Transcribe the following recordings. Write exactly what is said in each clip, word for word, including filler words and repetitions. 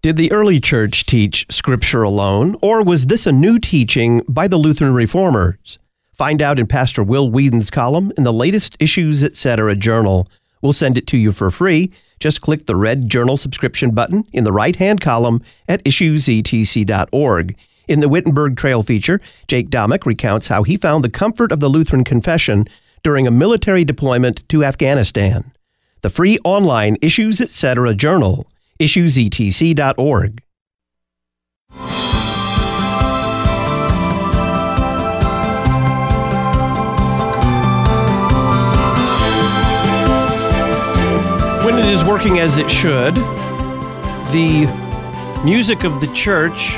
Did the early church teach Scripture alone, or was this a new teaching by the Lutheran Reformers? Find out in Pastor Will Whedon's column in the latest Issues Etc. journal. We'll send it to you for free. Just click the red journal subscription button in the right-hand column at issues e t c dot org. In the Wittenberg Trail feature, Jake Domick recounts how he found the comfort of the Lutheran confession during a military deployment to Afghanistan. The free online Issues Etc. journal, issues e t c dot org. When it is working as it should, the music of the church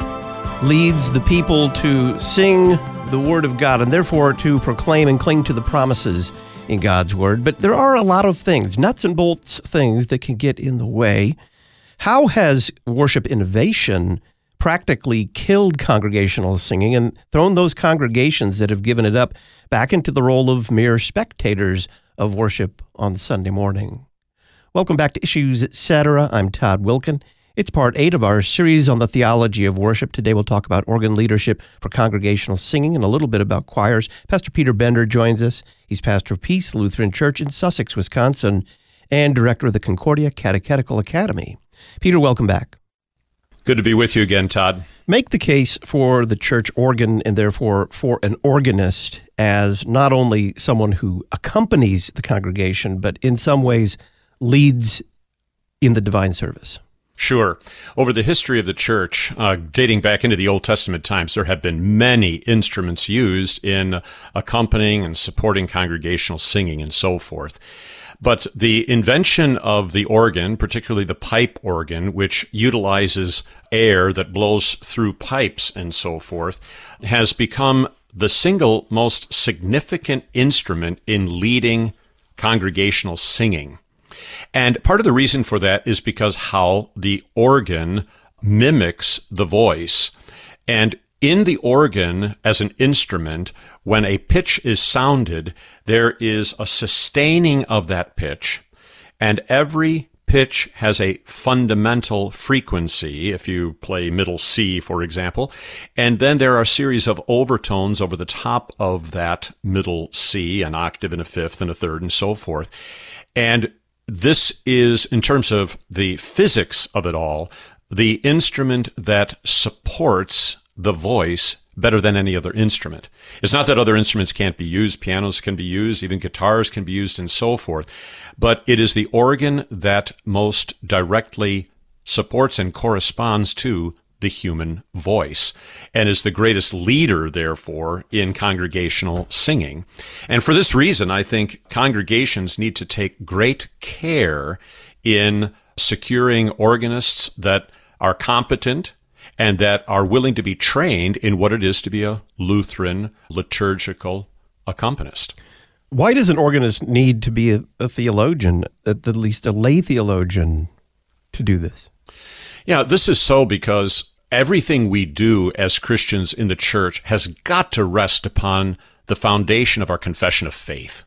leads the people to sing the Word of God and therefore to proclaim and cling to the promises in God's Word. But there are a lot of things, nuts and bolts things, that can get in the way. How has worship innovation practically killed congregational singing and thrown those congregations that have given it up back into the role of mere spectators of worship on Sunday morning? Welcome back to Issues Etc. I'm Todd Wilken. It's part eight of our series on the theology of worship. Today we'll talk about organ leadership for congregational singing and a little bit about choirs. Pastor Peter Bender joins us. He's pastor of Peace Lutheran Church in Sussex, Wisconsin, and director of the Concordia Catechetical Academy. Peter, welcome back. Good to be with you again, Todd. Make the case for the church organ and therefore for an organist as not only someone who accompanies the congregation, but in some ways leads in the divine service. Sure. Over the history of the church, uh, dating back into the Old Testament times, there have been many instruments used in accompanying and supporting congregational singing and so forth. But the invention of the organ, particularly the pipe organ, which utilizes air that blows through pipes and so forth, has become the single most significant instrument in leading congregational singing. And part of the reason for that is because how the organ mimics the voice. And in the organ as an instrument, when a pitch is sounded, there is a sustaining of that pitch, and every pitch has a fundamental frequency, if you play middle C, for example, and then there are a series of overtones over the top of that middle C, an octave and a fifth and a third and so forth. And this is, in terms of the physics of it all, the instrument that supports the voice better than any other instrument. It's not that other instruments can't be used. Pianos can be used, even guitars can be used, and so forth. But it is the organ that most directly supports and corresponds to the human voice, and is the greatest leader, therefore, in congregational singing. And for this reason, I think congregations need to take great care in securing organists that are competent and that are willing to be trained in what it is to be a Lutheran liturgical accompanist. Why does an organist need to be a, a theologian, at least a lay theologian, to do this? Yeah, this is so because everything we do as Christians in the church has got to rest upon the foundation of our confession of faith.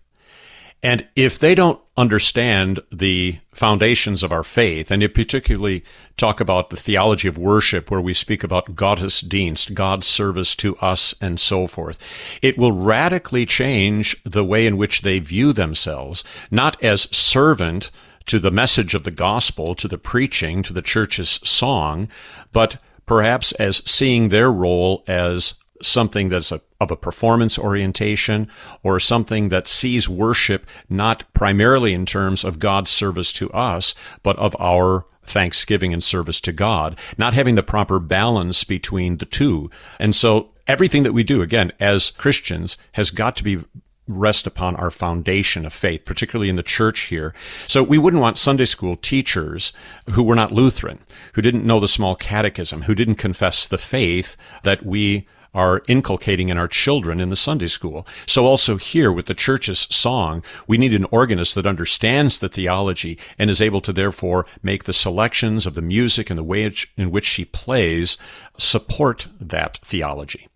And if they don't understand the foundations of our faith, and you particularly talk about the theology of worship, where we speak about Gottesdienst, God's service to us, and so forth, it will radically change the way in which they view themselves, not as servant to the message of the gospel, to the preaching, to the church's song, but perhaps as seeing their role as something that's a, of a performance orientation, or something that sees worship not primarily in terms of God's service to us, but of our thanksgiving and service to God, not having the proper balance between the two. And so everything that we do, again, as Christians, has got to be rest upon our foundation of faith, particularly in the church here. So we wouldn't want Sunday school teachers who were not Lutheran, who didn't know the small catechism, who didn't confess the faith that we are inculcating in our children in the Sunday school. So also here with the church's song, we need an organist that understands the theology and is able to therefore make the selections of the music and the way in which she plays support that theology.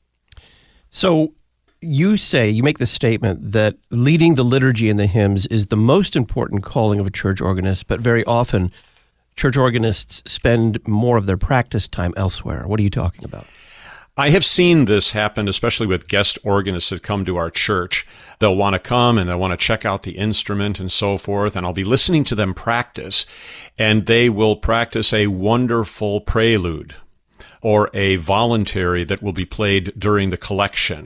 So you say, you make the statement that leading the liturgy and the hymns is the most important calling of a church organist, but very often church organists spend more of their practice time elsewhere. What are you talking about? I have seen this happen, especially with guest organists that come to our church. They'll want to come and they'll want to check out the instrument and so forth, and I'll be listening to them practice, and they will practice a wonderful prelude or a voluntary that will be played during the collection,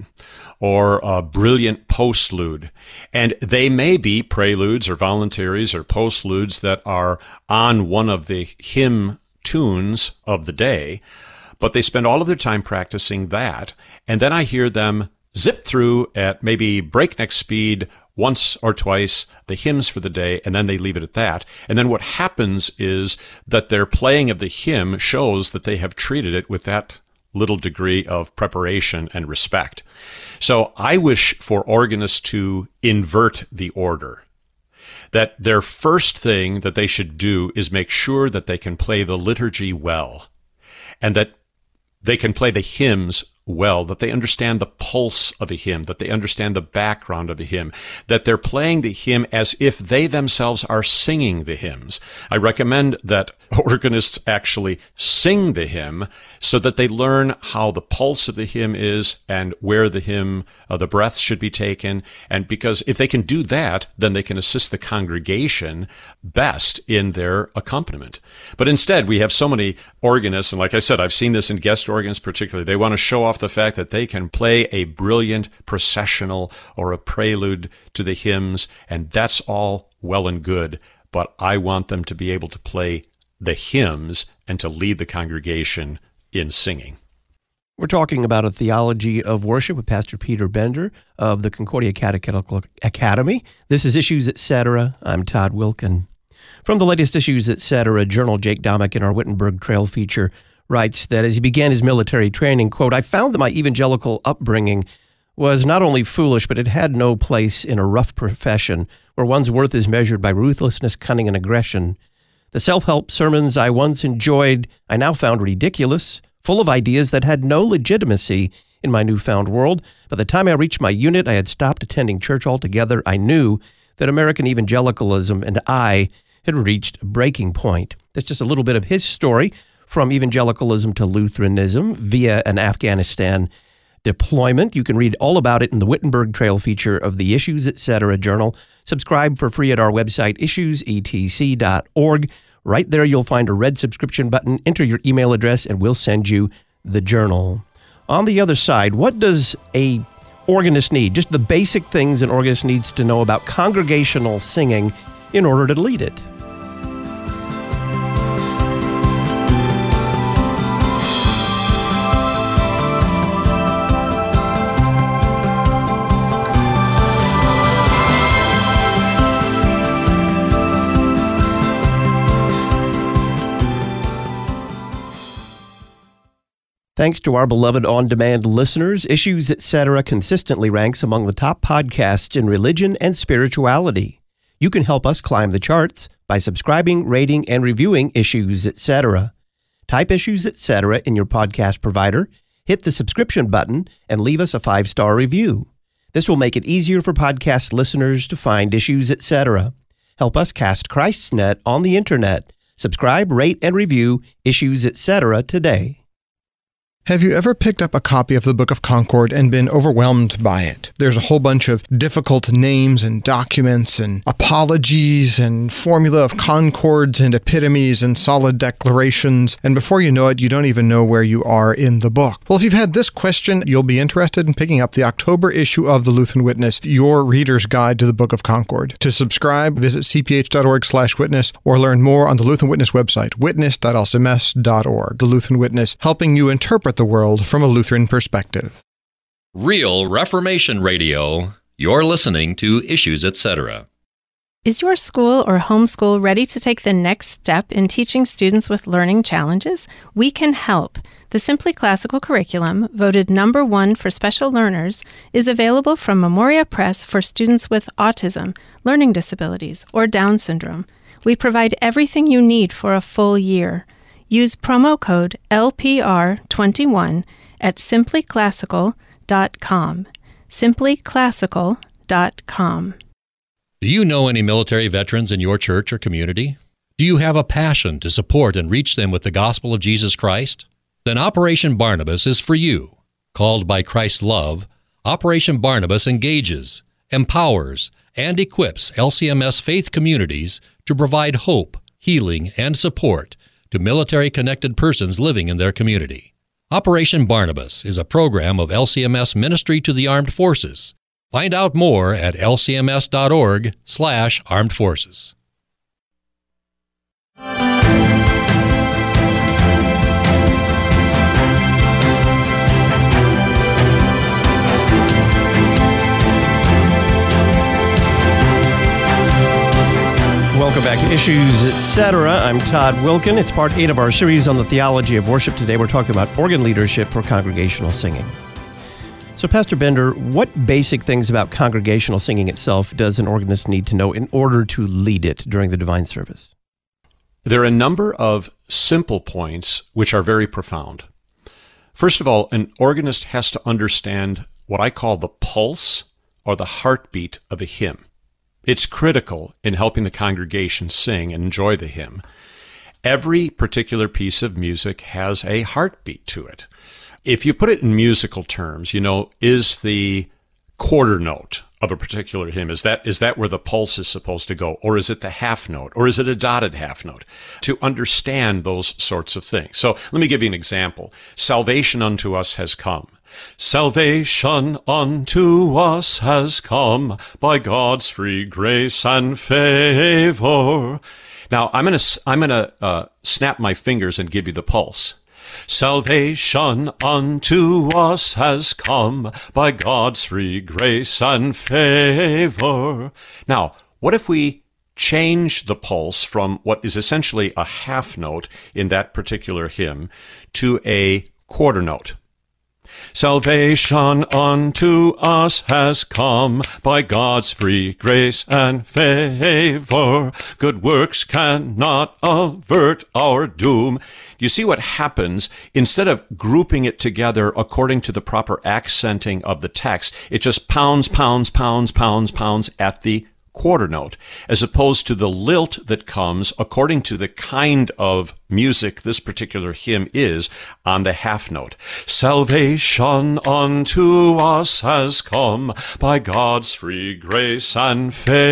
or a brilliant postlude. And they may be preludes or voluntaries or postludes that are on one of the hymn tunes of the day, but they spend all of their time practicing that. And then I hear them zip through at maybe breakneck speed once or twice the hymns for the day, and then they leave it at that. And then what happens is that their playing of the hymn shows that they have treated it with that little degree of preparation and respect. So I wish for organists to invert the order, that their first thing that they should do is make sure that they can play the liturgy well, and that they can play the hymns well, that they understand the pulse of a hymn, that they understand the background of a hymn, that they're playing the hymn as if they themselves are singing the hymns. I recommend that organists actually sing the hymn so that they learn how the pulse of the hymn is and where the hymn, uh, the breaths should be taken. And because if they can do that, then they can assist the congregation best in their accompaniment. But instead, we have so many organists, and like I said, I've seen this in guest organists particularly, they want to show off the fact that they can play a brilliant processional or a prelude to the hymns, and that's all well and good, but I want them to be able to play the hymns and to lead the congregation in singing. We're talking about a theology of worship with Pastor Peter Bender of the Concordia Catechetical Academy. This is Issues, et cetera. I'm Todd Wilkin. From the latest Issues, et cetera, Journal, Jake Domick in our Wittenberg Trail feature writes that as he began his military training, quote, I found that my evangelical upbringing was not only foolish, but it had no place in a rough profession where one's worth is measured by ruthlessness, cunning, and aggression. The self-help sermons I once enjoyed, I now found ridiculous, full of ideas that had no legitimacy in my newfound world. By the time I reached my unit, I had stopped attending church altogether. I knew that American evangelicalism and I had reached a breaking point. That's just a little bit of his story from evangelicalism to Lutheranism via an Afghanistan deployment. You can read all about it in the Wittenberg Trail feature of the Issues, et cetera Journal. Subscribe for free at our website, issues e t c dot org. Right there, you'll find a red subscription button. Enter your email address, and we'll send you the journal. On the other side, what does a organist need? Just the basic things an organist needs to know about congregational singing in order to lead it. Thanks to our beloved on-demand listeners, Issues, et cetera consistently ranks among the top podcasts in religion and spirituality. You can help us climb the charts by subscribing, rating, and reviewing Issues, et cetera. Type Issues, et cetera in your podcast provider, hit the subscription button, and leave us a five-star review. This will make it easier for podcast listeners to find Issues, et cetera. Help us cast Christ's net on the internet. Subscribe, rate, and review Issues, et cetera today. Have you ever picked up a copy of the Book of Concord and been overwhelmed by it? There's a whole bunch of difficult names and documents and apologies and formula of concords and epitomes and solid declarations, and before you know it, you don't even know where you are in the book. Well, if you've had this question, you'll be interested in picking up the October issue of the Lutheran Witness, your reader's guide to the Book of Concord. To subscribe, visit c p h dot org slash witness or learn more on the Lutheran Witness website, witness dot l c m s dot org. The Lutheran Witness, helping you interpret the world from a Lutheran perspective. Real Reformation Radio. You're listening to Issues, et cetera. Is your school or homeschool ready to take the next step in teaching students with learning challenges? We can help. The Simply Classical curriculum, voted number one for special learners, is available from Memoria Press for students with autism, learning disabilities, or Down syndrome. We provide everything you need for a full year. Use promo code L P R twenty-one at simply classical dot com. simply classical dot com. Do you know any military veterans in your church or community? Do you have a passion to support and reach them with the gospel of Jesus Christ? Then Operation Barnabas is for you. Called by Christ's love, Operation Barnabas engages, empowers, and equips L C M S faith communities to provide hope, healing, and support to military-connected persons living in their community. Operation Barnabas is a program of L C M S Ministry to the Armed Forces. Find out more at l c m s dot org slash armed forces. Welcome back to Issues, et cetera. I'm Todd Wilkin. It's part eight of our series on the theology of worship. Today we're talking about organ leadership for congregational singing. So, Pastor Bender, what basic things about congregational singing itself does an organist need to know in order to lead it during the divine service? There are a number of simple points which are very profound. First of all, an organist has to understand what I call the pulse or the heartbeat of a hymn. It's critical in helping the congregation sing and enjoy the hymn. Every particular piece of music has a heartbeat to it. If you put it in musical terms, you know, is the quarter note of a particular hymn, is that is that where the pulse is supposed to go? Or is it the half note? Or is it a dotted half note? To understand those sorts of things. So let me give you an example. Salvation unto us has come. Salvation unto us has come by God's free grace and favor. Now, I'm going to I'm going to uh, snap my fingers and give you the pulse. Salvation unto us has come by God's free grace and favor. Now, what if we change the pulse from what is essentially a half note in that particular hymn to a quarter note? Salvation unto us has come by God's free grace and favor. Good works cannot avert our doom. You see what happens? Instead of grouping it together according to the proper accenting of the text, it just pounds, pounds, pounds, pounds, pounds at the quarter note, as opposed to the lilt that comes according to the kind of music this particular hymn is on the half note. Salvation unto us has come by God's free grace and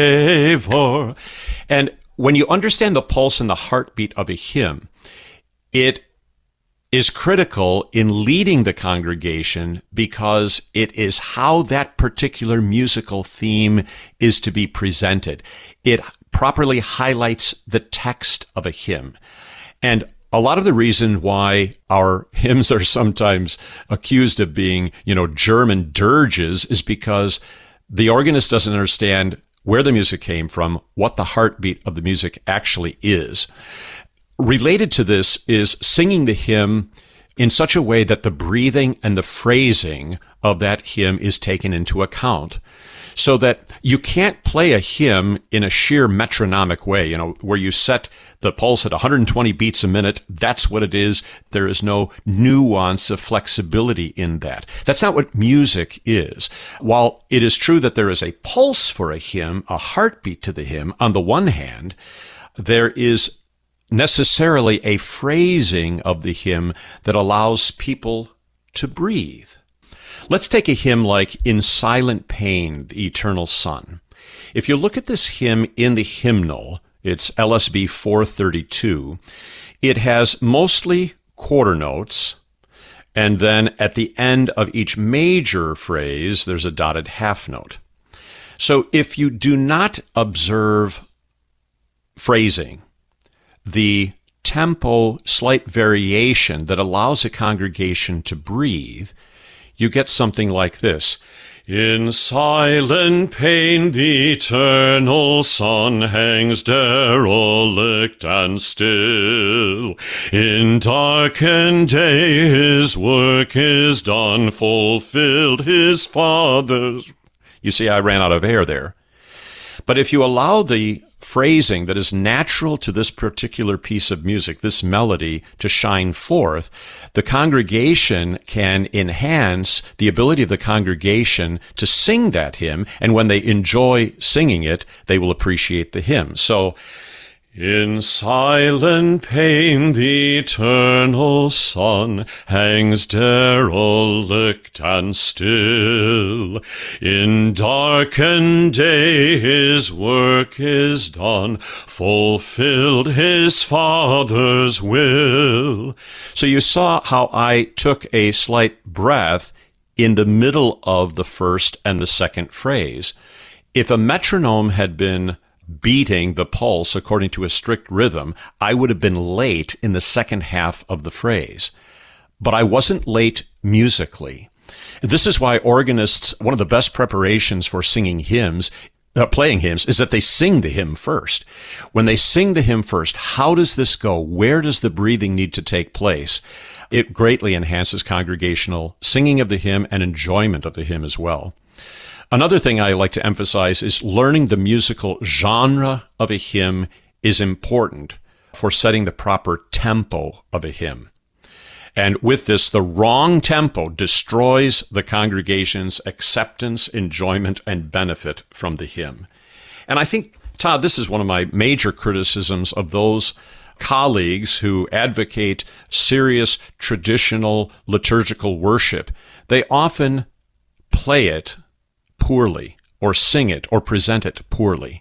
favor. And when you understand the pulse and the heartbeat of a hymn, it is critical in leading the congregation because it is how that particular musical theme is to be presented. It properly highlights the text of a hymn. And a lot of the reason why our hymns are sometimes accused of being, you know, German dirges is because the organist doesn't understand where the music came from, what the heartbeat of the music actually is. Related to this is singing the hymn in such a way that the breathing and the phrasing of that hymn is taken into account, so that you can't play a hymn in a sheer metronomic way, you know, where you set the pulse at one hundred twenty beats a minute. That's what it is. There is no nuance of flexibility in that. That's not what music is. While it is true that there is a pulse for a hymn, a heartbeat to the hymn, on the one hand, there is necessarily a phrasing of the hymn that allows people to breathe. Let's take a hymn like In Silent Pain, the Eternal Son. If you look at this hymn in the hymnal, it's L S B four thirty-two, it has mostly quarter notes, and then at the end of each major phrase, there's a dotted half note. So if you do not observe phrasing, the tempo slight variation that allows a congregation to breathe, you get something like this. In silent pain the eternal Son hangs derelict and still. In darkened day his work is done, fulfilled his Father's. You see, I ran out of air there. But if you allow the phrasing that is natural to this particular piece of music, this melody, to shine forth, the congregation can enhance the ability of the congregation to sing that hymn, and when they enjoy singing it, they will appreciate the hymn. So, In silent pain the eternal Son hangs derelict and still. In darkened day his work is done, fulfilled his Father's will. So you saw how I took a slight breath in the middle of the first and the second phrase. If a metronome had been beating the pulse according to a strict rhythm, I would have been late in the second half of the phrase. But I wasn't late musically. This is why organists, one of the best preparations for singing hymns, uh, playing hymns, is that they sing the hymn first. When they sing the hymn first, how does this go? Where does the breathing need to take place? It greatly enhances congregational singing of the hymn and enjoyment of the hymn as well. Another thing I like to emphasize is learning the musical genre of a hymn is important for setting the proper tempo of a hymn. And with this, the wrong tempo destroys the congregation's acceptance, enjoyment, and benefit from the hymn. And I think, Todd, this is one of my major criticisms of those colleagues who advocate serious traditional liturgical worship. They often play it poorly, or sing it, or present it poorly.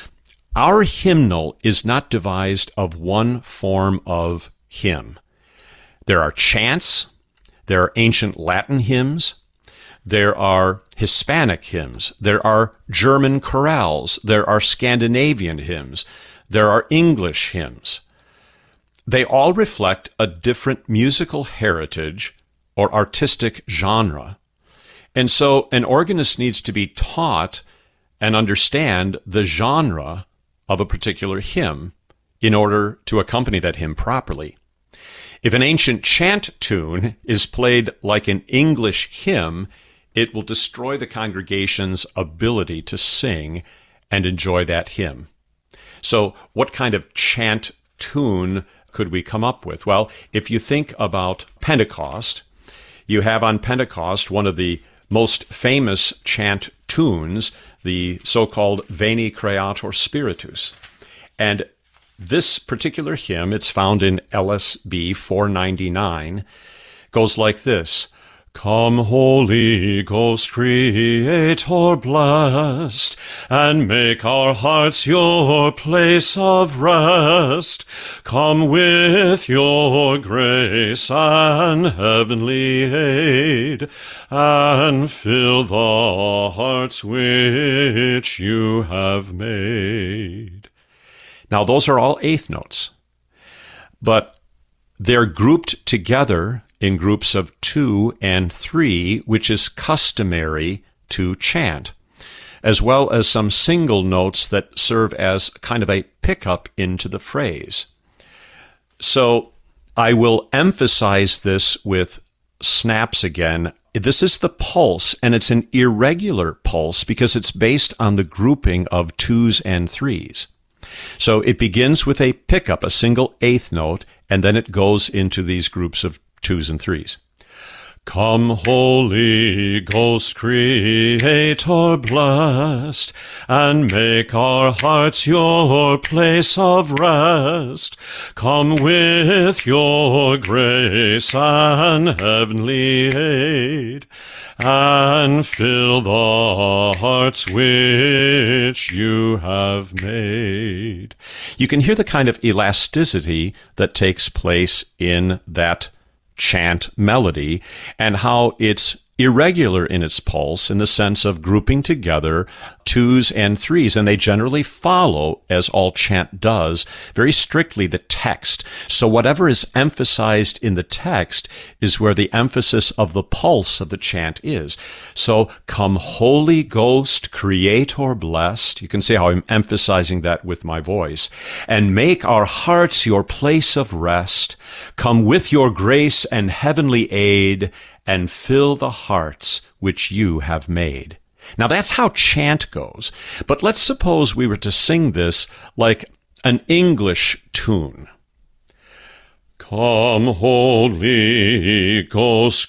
Our hymnal is not devised of one form of hymn. There are chants, there are ancient Latin hymns, there are Hispanic hymns, there are German chorales, there are Scandinavian hymns, there are English hymns. They all reflect a different musical heritage or artistic genre. And so an organist needs to be taught and understand the genre of a particular hymn in order to accompany that hymn properly. If an ancient chant tune is played like an English hymn, it will destroy the congregation's ability to sing and enjoy that hymn. So what kind of chant tune could we come up with? Well, if you think about Pentecost, you have on Pentecost one of the most famous chant tunes, the so-called Veni Creator Spiritus. And this particular hymn, it's found in L S B four ninety-nine, goes like this. Come, Holy Ghost, Creator blessed, and make our hearts your place of rest. Come with your grace and heavenly aid, and fill the hearts which you have made. Now, those are all eighth notes, but they're grouped together in groups of two and three, which is customary to chant, as well as some single notes that serve as kind of a pickup into the phrase. So I will emphasize this with snaps again. This is the pulse, and it's an irregular pulse because it's based on the grouping of twos and threes. So it begins with a pickup, a single eighth note, and then it goes into these groups of twos and threes. Come, Holy Ghost, Creator blessed, and make our hearts your place of rest. Come with your grace and heavenly aid, and fill the hearts which you have made. You can hear the kind of elasticity that takes place in that chant melody and how it's irregular in its pulse in the sense of grouping together twos and threes, and they generally follow, as all chant does, very strictly the text. So whatever is emphasized in the text is where the emphasis of the pulse of the chant is. So, come Holy Ghost, Creator blessed. You can see how I'm emphasizing that with my voice. And make our hearts your place of rest. Come with your grace and heavenly aid, and fill the hearts which you have made. Now that's how chant goes. But let's suppose we were to sing this like an English tune. Come, Holy Ghost,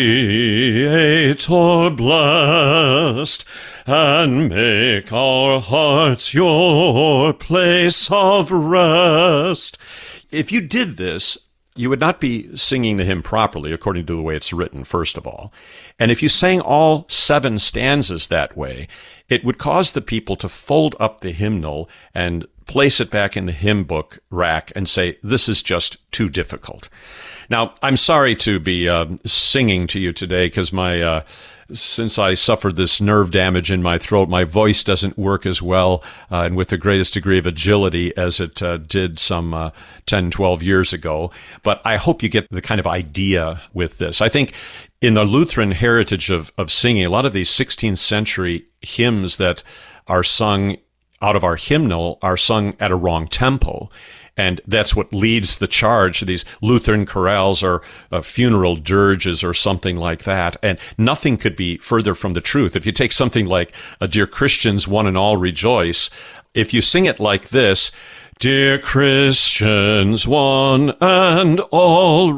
Creator blessed, and make our hearts your place of rest. If you did this, you would not be singing the hymn properly according to the way it's written, first of all. And if you sang all seven stanzas that way, it would cause the people to fold up the hymnal and place it back in the hymn book rack and say, this is just too difficult. Now, I'm sorry to be uh, singing to you today because my, uh, since I suffered this nerve damage in my throat, my voice doesn't work as well uh, and with the greatest degree of agility as it uh, did some uh, ten, twelve years ago. But I hope you get the kind of idea with this. I think in the Lutheran heritage of, of singing, a lot of these sixteenth century hymns that are sung out of our hymnal are sung at a wrong tempo. And that's what leads the charge. These Lutheran chorales or uh, funeral dirges or something like that. And nothing could be further from the truth. If you take something like uh, Dear Christians, One and All Rejoice, if you sing it like this, Dear Christians, one and all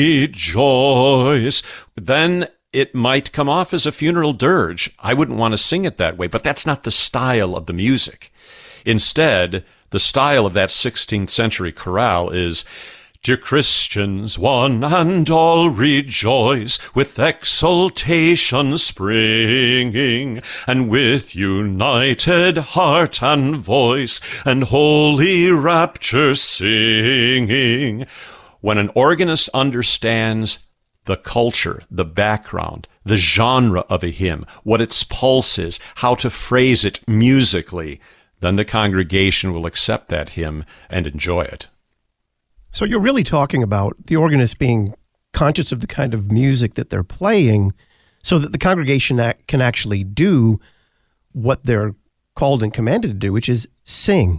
rejoice, then it might come off as a funeral dirge. I wouldn't want to sing it that way, but that's not the style of the music. Instead, the style of that sixteenth century chorale is, Dear Christians, one and all rejoice, with exultation springing, and with united heart and voice, and holy rapture singing. When an organist understands the culture, the background, the genre of a hymn, what its pulse is, how to phrase it musically, then the congregation will accept that hymn and enjoy it. So you're really talking about the organist being conscious of the kind of music that they're playing so that the congregation act can actually do what they're called and commanded to do, which is sing.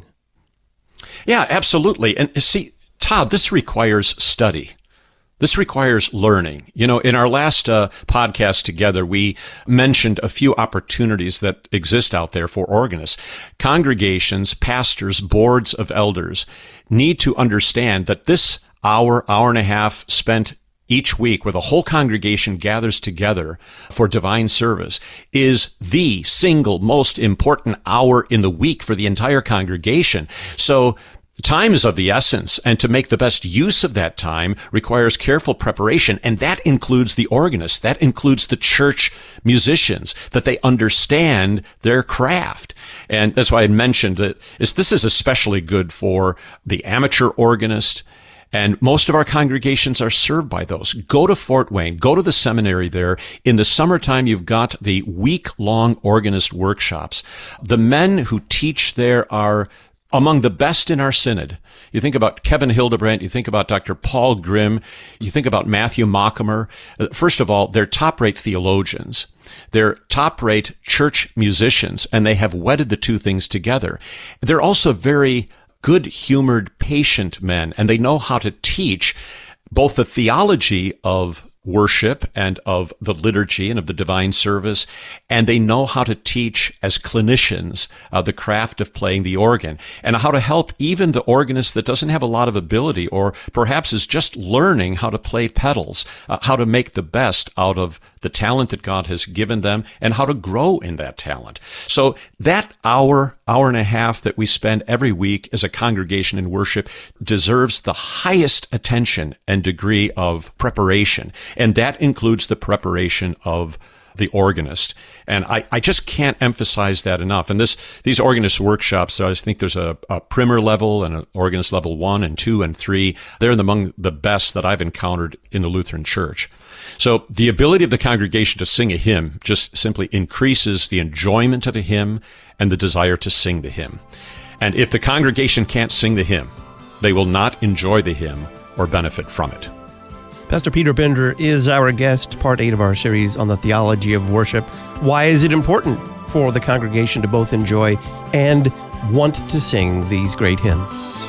Yeah, absolutely. And see, Todd, this requires study. This requires learning. You know, in our last uh, podcast together, we mentioned a few opportunities that exist out there for organists. Congregations, pastors, boards of elders need to understand that this hour, hour and a half spent each week where the whole congregation gathers together for divine service is the single most important hour in the week for the entire congregation. So time is of the essence, and to make the best use of that time requires careful preparation, and that includes the organist, that includes the church musicians, that they understand their craft. And that's why I mentioned that this is especially good for the amateur organist, and most of our congregations are served by those. Go to Fort Wayne, go to the seminary there. In the summertime, you've got the week-long organist workshops. The men who teach there are among the best in our synod. You think about Kevin Hildebrandt, you think about Doctor Paul Grimm, you think about Matthew Mockemer. First of all, they're top-rate theologians. They're top-rate church musicians, and they have wedded the two things together. They're also very good-humored, patient men, and they know how to teach both the theology of worship and of the liturgy and of the divine service, and they know how to teach as clinicians uh, the craft of playing the organ and how to help even the organist that doesn't have a lot of ability or perhaps is just learning how to play pedals, uh, how to make the best out of the talent that God has given them and how to grow in that talent. So that hour, hour and a half that we spend every week as a congregation in worship deserves the highest attention and degree of preparation. And that includes the preparation of the organist. And I, I just can't emphasize that enough. And this these organist workshops, I think there's a, a primer level and an organist level one and two and three. They're among the best that I've encountered in the Lutheran Church. So the ability of the congregation to sing a hymn just simply increases the enjoyment of a hymn and the desire to sing the hymn. And if the congregation can't sing the hymn, they will not enjoy the hymn or benefit from it. Pastor Peter Bender is our guest, part eight of our series on the theology of worship. Why is it important for the congregation to both enjoy and want to sing these great hymns?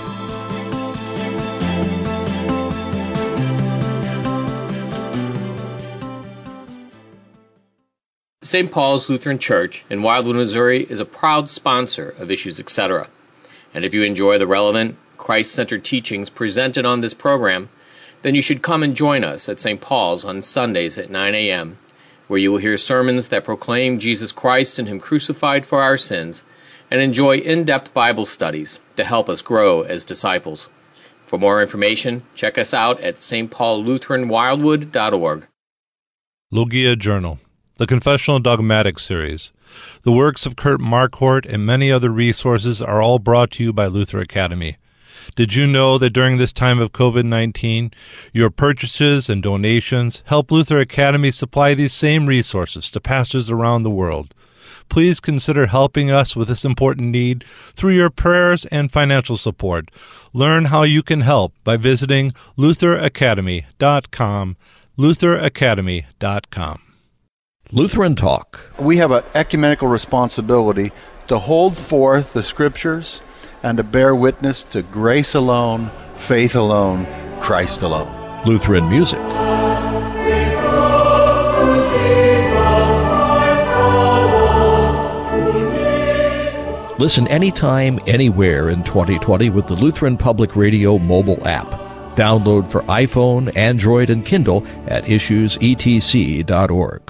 Saint Paul's Lutheran Church in Wildwood, Missouri is a proud sponsor of Issues, et cetera. And if you enjoy the relevant, Christ-centered teachings presented on this program, then you should come and join us at Saint Paul's on Sundays at nine a.m., where you will hear sermons that proclaim Jesus Christ and Him crucified for our sins, and enjoy in-depth Bible studies to help us grow as disciples. For more information, check us out at s t paul lutheran wildwood dot org. Logia Journal, the Confessional Dogmatic Series. The works of Kurt Marquardt and many other resources are all brought to you by Luther Academy. Did you know that during this time of covid nineteen, your purchases and donations help Luther Academy supply these same resources to pastors around the world? Please consider helping us with this important need through your prayers and financial support. Learn how you can help by visiting luther academy dot com, luther academy dot com. Lutheran Talk. We have an ecumenical responsibility to hold forth the Scriptures and to bear witness to grace alone, faith alone, Christ alone. Lutheran music. Listen anytime, anywhere in twenty twenty with the Lutheran Public Radio mobile app. Download for iPhone, Android, and Kindle at issues e t c dot org.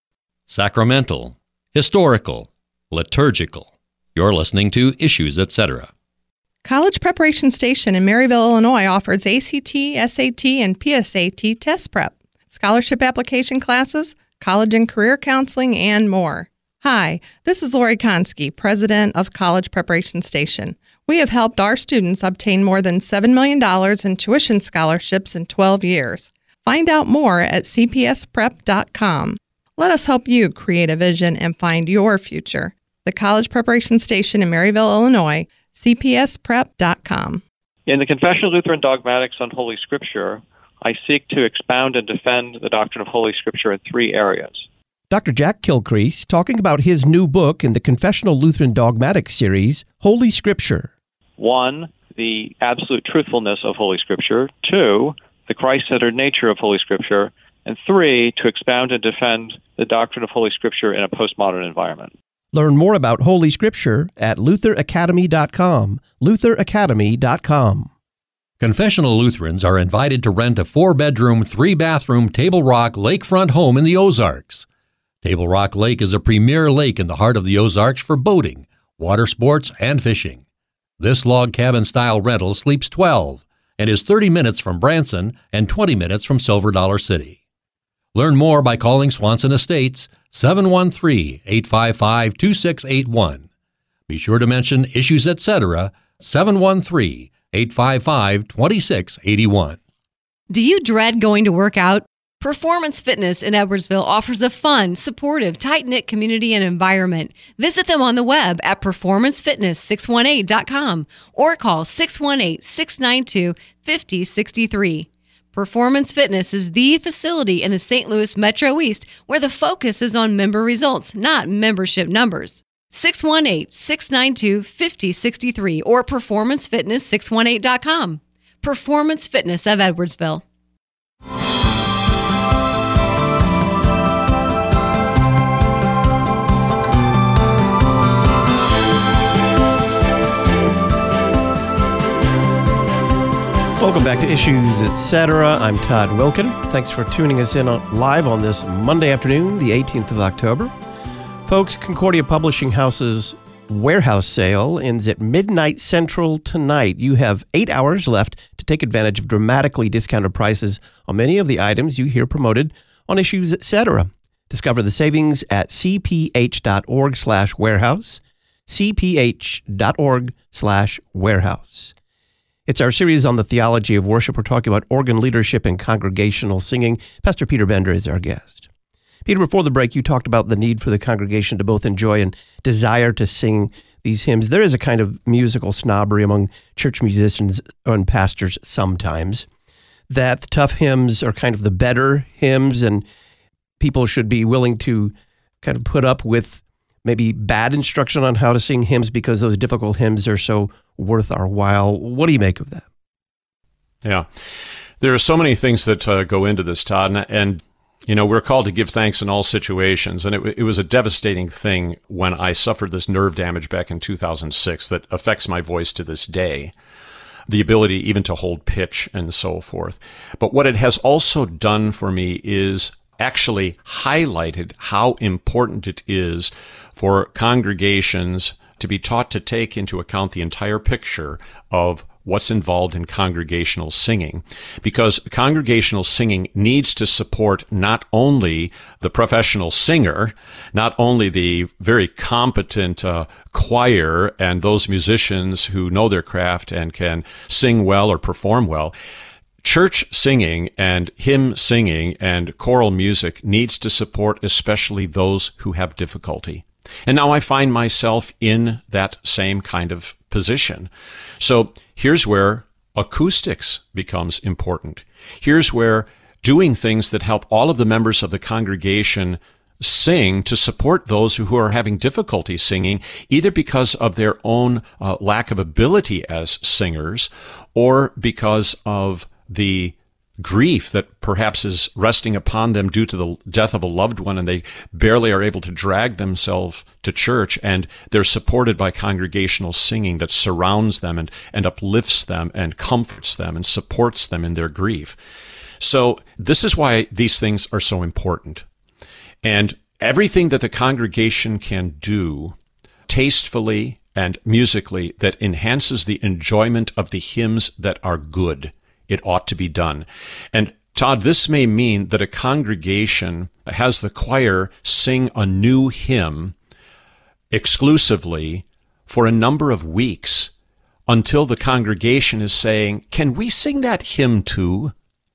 Sacramental, historical, liturgical. You're listening to Issues, et cetera. College Preparation Station in Maryville, Illinois offers A C T, S A T, and P S A T test prep, scholarship application classes, college and career counseling, and more. Hi, this is Lori Konski, president of College Preparation Station. We have helped our students obtain more than seven million dollars in tuition scholarships in twelve years. Find out more at c p s prep dot com. Let us help you create a vision and find your future. The College Preparation Station in Maryville, Illinois, c p s prep dot com. In the Confession of Lutheran Dogmatics on Holy Scripture, I seek to expound and defend the doctrine of Holy Scripture in three areas. Doctor Jack Kilcrease talking about his new book in the Confessional Lutheran Dogmatic series, Holy Scripture. One, the absolute truthfulness of Holy Scripture. Two, the Christ-centered nature of Holy Scripture. And three, to expound and defend the doctrine of Holy Scripture in a postmodern environment. Learn more about Holy Scripture at luther academy dot com, luther academy dot com. Confessional Lutherans are invited to rent a four-bedroom, three-bathroom Table Rock lakefront home in the Ozarks. Table Rock Lake is a premier lake in the heart of the Ozarks for boating, water sports, and fishing. This log cabin-style rental sleeps twelve and is thirty minutes from Branson and twenty minutes from Silver Dollar City. Learn more by calling Swanson Estates, seven one three, eight five five, two six eight one. Be sure to mention Issues, et cetera, seven one three, eight five five, two six eight one. Do you dread going to work out? Performance Fitness in Edwardsville offers a fun, supportive, tight-knit community and environment. Visit them on the web at performance fitness six one eight dot com or call six one eight, six nine two, five zero six three. Performance Fitness is the facility in the Saint Louis Metro East where the focus is on member results, not membership numbers. six one eight, six nine two, five zero six three or performance fitness six one eight dot com. Performance Fitness of Edwardsville. Welcome back to Issues, et cetera. I'm Todd Wilkin. Thanks for tuning us in on, live on this Monday afternoon, the eighteenth of October. Folks, Concordia Publishing House's warehouse sale ends at midnight central tonight. You have eight hours left to take advantage of dramatically discounted prices on many of the items you hear promoted on Issues, et cetera. Discover the savings at cph.org slash warehouse, cph.org slash warehouse. It's our series on the theology of worship. We're talking about organ leadership and congregational singing. Pastor Peter Bender is our guest. Peter, before the break, you talked about the need for the congregation to both enjoy and desire to sing these hymns. There is a kind of musical snobbery among church musicians and pastors sometimes, that the tough hymns are kind of the better hymns, and people should be willing to kind of put up with maybe bad instruction on how to sing hymns because those difficult hymns are so worth our while. What do you make of that? Yeah, there are so many things that uh, go into this, Todd, and, and you know, we're called to give thanks in all situations, and it, it was a devastating thing when I suffered this nerve damage back in two thousand six that affects my voice to this day. the ability even to hold pitch and so forth. But what it has also done for me is actually highlighted how important it is for congregations to be taught to take into account the entire picture of what's involved in congregational singing, because congregational singing needs to support not only the professional singer, not only the very competent uh, choir and those musicians who know their craft and can sing well or perform well. Church singing and hymn singing and choral music needs to support especially those who have difficulty. And now I find myself in that same kind of position. So here's where acoustics becomes important. Here's where doing things that help all of the members of the congregation sing to support those who are having difficulty singing, either because of their own uh, lack of ability as singers or because of the grief that perhaps is resting upon them due to the death of a loved one, and they barely are able to drag themselves to church, and they're supported by congregational singing that surrounds them and, and uplifts them and comforts them and supports them in their grief. So this is why these things are so important. And everything that the congregation can do tastefully and musically that enhances the enjoyment of the hymns that are good, it ought to be done. And Todd, this may mean that a congregation has the choir sing a new hymn exclusively for a number of weeks until the congregation is saying, can we sing that hymn too?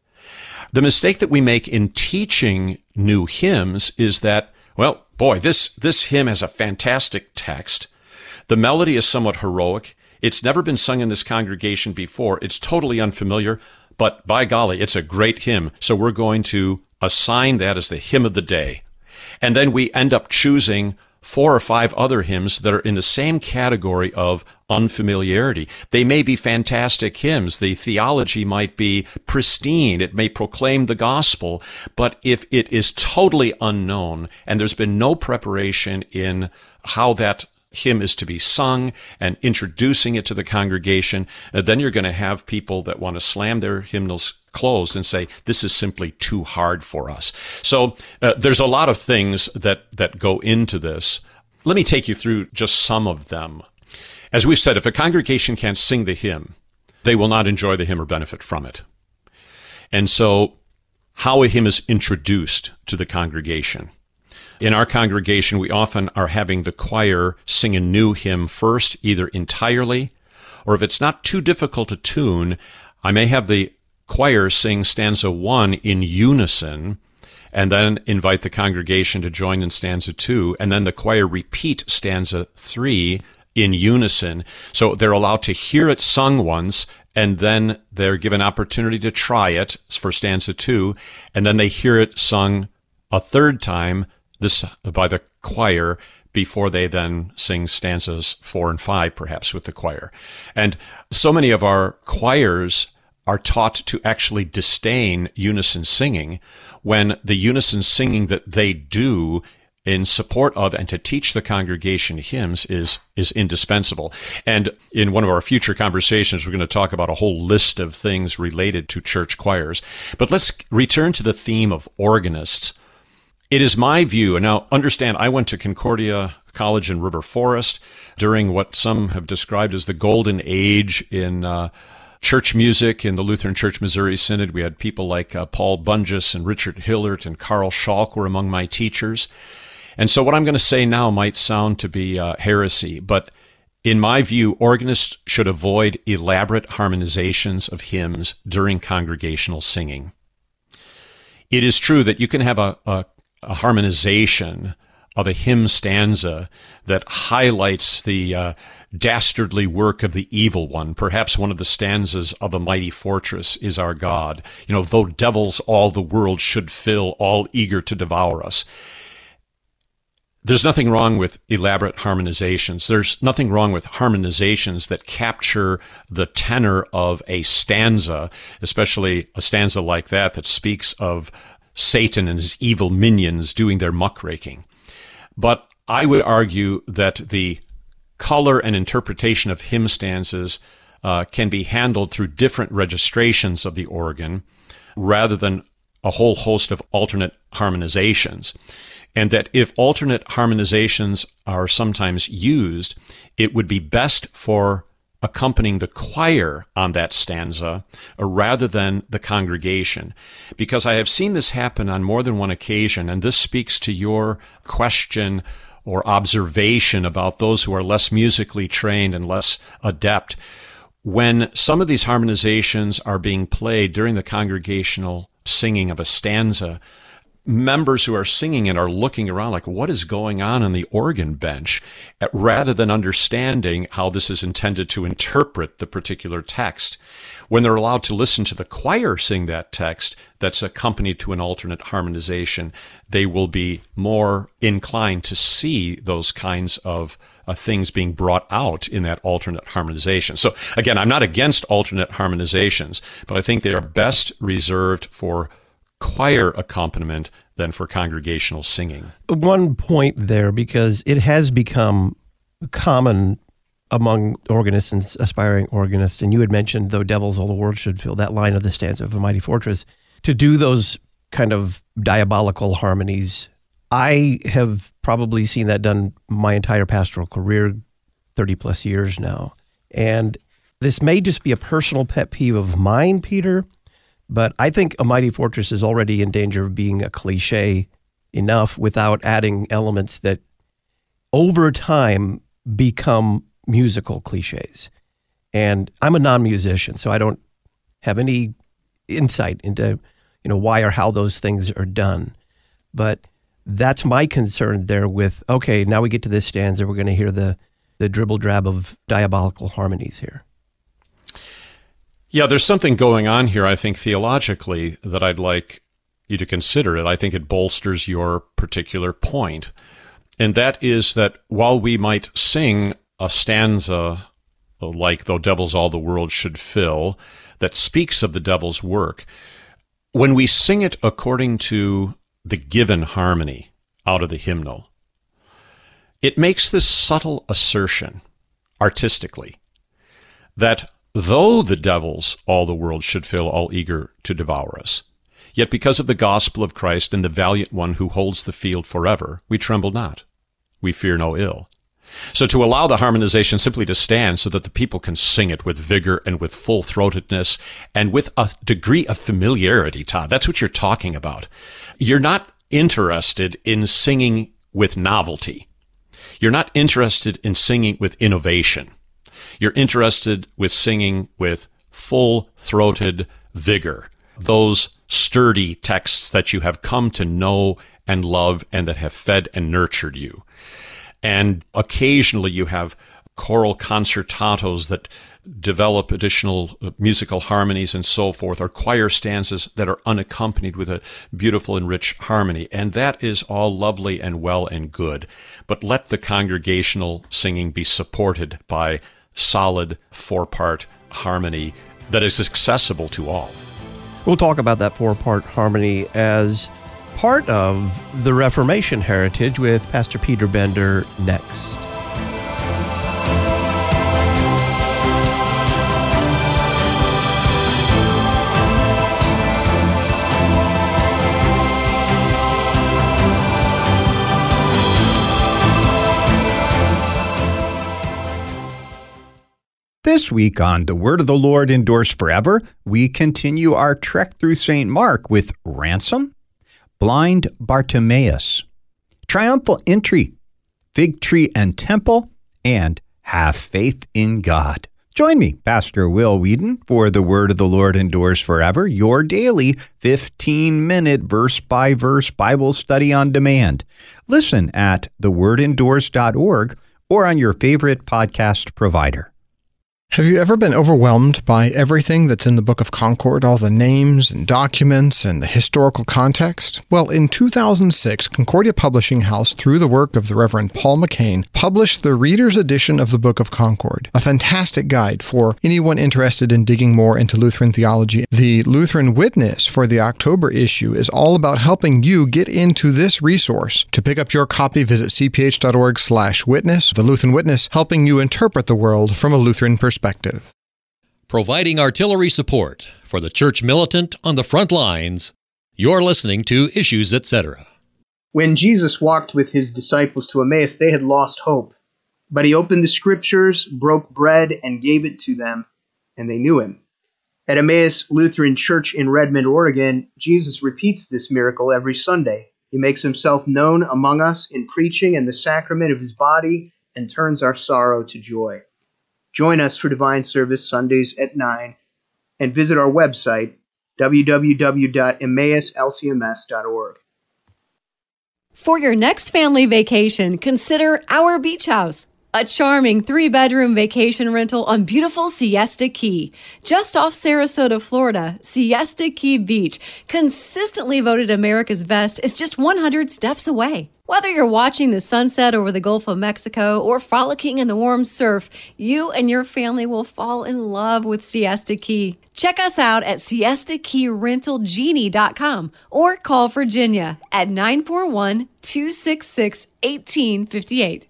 The mistake that we make in teaching new hymns is that, well, boy, this, this hymn has a fantastic text. The melody is somewhat heroic. It's never been sung in this congregation before. It's totally unfamiliar, but by golly, it's a great hymn. So we're going to assign that as the hymn of the day. And then we end up choosing four or five other hymns that are in the same category of unfamiliarity. They may be fantastic hymns. The theology might be pristine. It may proclaim the gospel. But if it is totally unknown and there's been no preparation in how that hymn is to be sung and introducing it to the congregation, uh, then you're going to have people that want to slam their hymnals closed and say, this is simply too hard for us. So uh, there's a lot of things that, that go into this. Let me take you through just some of them. As we've said, if a congregation can't sing the hymn, they will not enjoy the hymn or benefit from it. And so how a hymn is introduced to the congregation. In our congregation, we often are having the choir sing a new hymn first, either entirely, or if it's not too difficult to tune, I may have the choir sing stanza one in unison, and then invite the congregation to join in stanza two, and then the choir repeat stanza three in unison. So they're allowed to hear it sung once, and then they're given opportunity to try it for stanza two, and then they hear it sung a third time, this by the choir, before they then sing stanzas four and five, perhaps, with the choir. And so many of our choirs are taught to actually disdain unison singing when the unison singing that they do in support of and to teach the congregation hymns is is indispensable. And in one of our future conversations, we're going to talk about a whole list of things related to church choirs. But let's return to the theme of organists. It is my view, and now understand, I went to Concordia College in River Forest during what some have described as the golden age in uh, church music in the Lutheran Church Missouri Synod. We had people like uh, Paul Bunges and Richard Hillert and Carl Schalk were among my teachers. And so what I'm going to say now might sound to be uh, heresy, but in my view, organists should avoid elaborate harmonizations of hymns during congregational singing. It is true that you can have a, a a harmonization of a hymn stanza that highlights the uh, dastardly work of the evil one. Perhaps one of the stanzas of A Mighty Fortress is our God. You know, though devils all the world should fill, all eager to devour us. There's nothing wrong with elaborate harmonizations. There's nothing wrong with harmonizations that capture the tenor of a stanza, especially a stanza like that that speaks of Satan and his evil minions doing their muckraking. But I would argue that the color and interpretation of hymn stanzas uh, can be handled through different registrations of the organ rather than a whole host of alternate harmonizations. And that if alternate harmonizations are sometimes used, it would be best for accompanying the choir on that stanza uh, rather than the congregation. Because I have seen this happen on more than one occasion, and this speaks to your question or observation about those who are less musically trained and less adept. When some of these harmonizations are being played during the congregational singing of a stanza, members who are singing it are looking around like, what is going on in the organ bench, rather than understanding how this is intended to interpret the particular text. When they're allowed to listen to the choir sing that text that's accompanied to an alternate harmonization, they will be more inclined to see those kinds of uh, things being brought out in that alternate harmonization. So again, I'm not against alternate harmonizations, but I think they are best reserved for choir accompaniment than for congregational singing. One point there, because it has become common among organists and aspiring organists, and you had mentioned, though devils all the world should feel, that line of the stanza of A Mighty Fortress, to do those kind of diabolical harmonies. I have probably seen that done my entire pastoral career, thirty plus years now. And this may just be a personal pet peeve of mine, Peter, but I think A Mighty Fortress is already in danger of being a cliche enough without adding elements that over time become musical cliches. And I'm a non-musician, so I don't have any insight into, you know, why or how those things are done. But that's my concern there with, okay, now we get to this stanza, we're going to hear the, the dribble-drab of diabolical harmonies here. Yeah, there's something going on here, I think, theologically, that I'd like you to consider it. I think it bolsters your particular point. And that is that while we might sing a stanza like "Though devils all the world should fill," that speaks of the devil's work, when we sing it according to the given harmony out of the hymnal, it makes this subtle assertion, artistically, that though the devils all the world should fill, all eager to devour us, yet because of the gospel of Christ and the valiant one who holds the field forever, we tremble not, we fear no ill. So to allow the harmonization simply to stand so that the people can sing it with vigor and with full-throatedness and with a degree of familiarity, Todd, that's what you're talking about. You're not interested in singing with novelty. You're not interested in singing with innovation. You're interested with singing with full-throated vigor, those sturdy texts that you have come to know and love and that have fed and nurtured you. And occasionally you have choral concertatos that develop additional musical harmonies and so forth, or choir stanzas that are unaccompanied with a beautiful and rich harmony. And that is all lovely and well and good. But let the congregational singing be supported by solid four-part harmony that is accessible to all. We'll talk about that four-part harmony as part of the Reformation heritage with Pastor Peter Bender next. This week on The Word of the Lord Endures Forever, we continue our trek through Saint Mark with Ransom, Blind Bartimaeus, Triumphal Entry, Fig Tree and Temple, and Have Faith in God. Join me, Pastor Will Whedon, for The Word of the Lord Endures Forever, your daily fifteen-minute verse-by-verse Bible study on demand. Listen at the word endures dot org or on your favorite podcast provider. Have you ever been overwhelmed by everything that's in the Book of Concord, all the names and documents and the historical context? Well, in two thousand six, Concordia Publishing House, through the work of the Reverend Paul McCain, published the Reader's Edition of the Book of Concord, a fantastic guide for anyone interested in digging more into Lutheran theology. The Lutheran Witness for the October issue is all about helping you get into this resource. To pick up your copy, visit c p h dot org slash witness. The Lutheran Witness, helping you interpret the world from a Lutheran perspective. providing artillery support for the church militant on the front lines. You're listening to Issues, et cetera. When Jesus walked with his disciples to Emmaus, they had lost hope. But he opened the scriptures, broke bread, and gave it to them, and they knew him. At Emmaus Lutheran Church in Redmond, Oregon, Jesus repeats this miracle every Sunday. He makes himself known among us in preaching and the sacrament of his body and turns our sorrow to joy. Join us for divine service Sundays at nine and visit our website, w w w dot emmaus l c m s dot org. For your next family vacation, consider Our Beach House, a charming three-bedroom vacation rental on beautiful Siesta Key. Just off Sarasota, Florida, Siesta Key Beach, consistently voted America's best, is just one hundred steps away. Whether you're watching the sunset over the Gulf of Mexico or frolicking in the warm surf, you and your family will fall in love with Siesta Key. Check us out at siesta key rental genie dot com or call Virginia at nine four one, two six six, one eight five eight.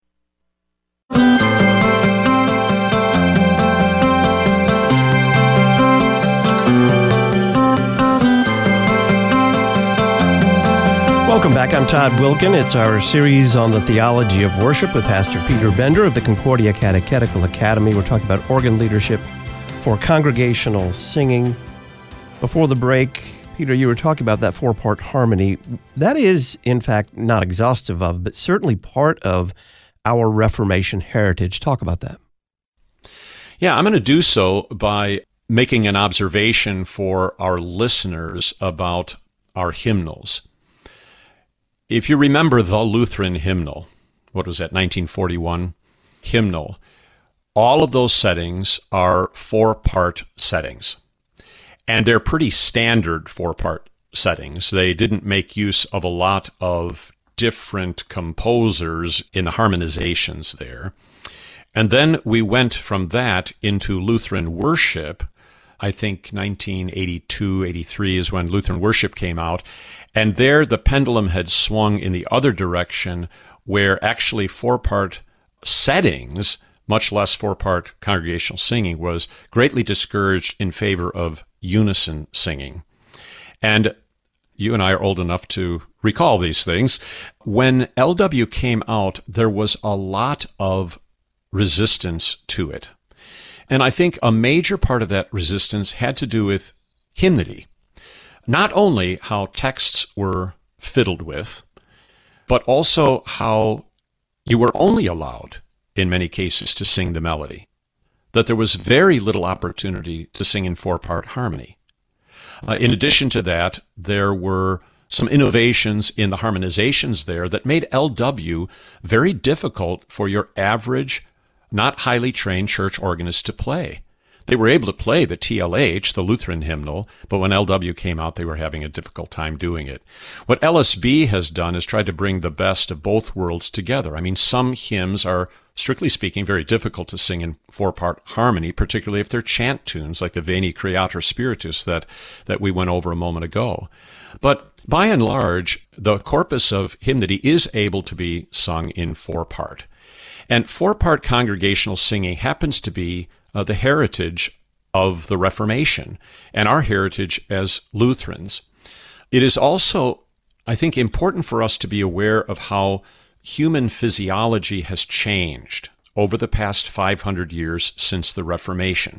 Welcome back. I'm Todd Wilkin. It's our series on the theology of worship with Pastor Peter Bender of the Concordia Catechetical Academy. We're talking about organ leadership for congregational singing. Before the break, Peter, you were talking about that four-part harmony. That is, in fact, not exhaustive of, but certainly part of our Reformation heritage. Talk about that. Yeah, I'm going to do so by making an observation for our listeners about our hymnals. If you remember the Lutheran hymnal, what was that, nineteen forty-one hymnal, all of those settings are four-part settings. And they're pretty standard four-part settings. They didn't make use of a lot of different composers in the harmonizations there. And then we went from that into Lutheran worship. I think nineteen eighty-two, eighty-three is when Lutheran worship came out. And there the pendulum had swung in the other direction, where actually four-part settings, much less four-part congregational singing, was greatly discouraged in favor of unison singing. And you and I are old enough to recall these things. When L W came out, there was a lot of resistance to it. And I think a major part of that resistance had to do with hymnody. Not only how texts were fiddled with, but also how you were only allowed, in many cases, to sing the melody. That there was very little opportunity to sing in four-part harmony. Uh, in addition to that, there were some innovations in the harmonizations there that made L W very difficult for your average, not highly trained church organist to play. They were able to play the T L H, the Lutheran hymnal, but when L W came out, they were having a difficult time doing it. What L S B has done is tried to bring the best of both worlds together. I mean, some hymns are, strictly speaking, very difficult to sing in four-part harmony, particularly if they're chant tunes like the Veni Creator Spiritus that, that we went over a moment ago. But by and large, the corpus of hymnody is able to be sung in four-part. And four-part congregational singing happens to be uh, the heritage of the Reformation and our heritage as Lutherans. It is also, I think, important for us to be aware of how human physiology has changed over the past five hundred years since the Reformation.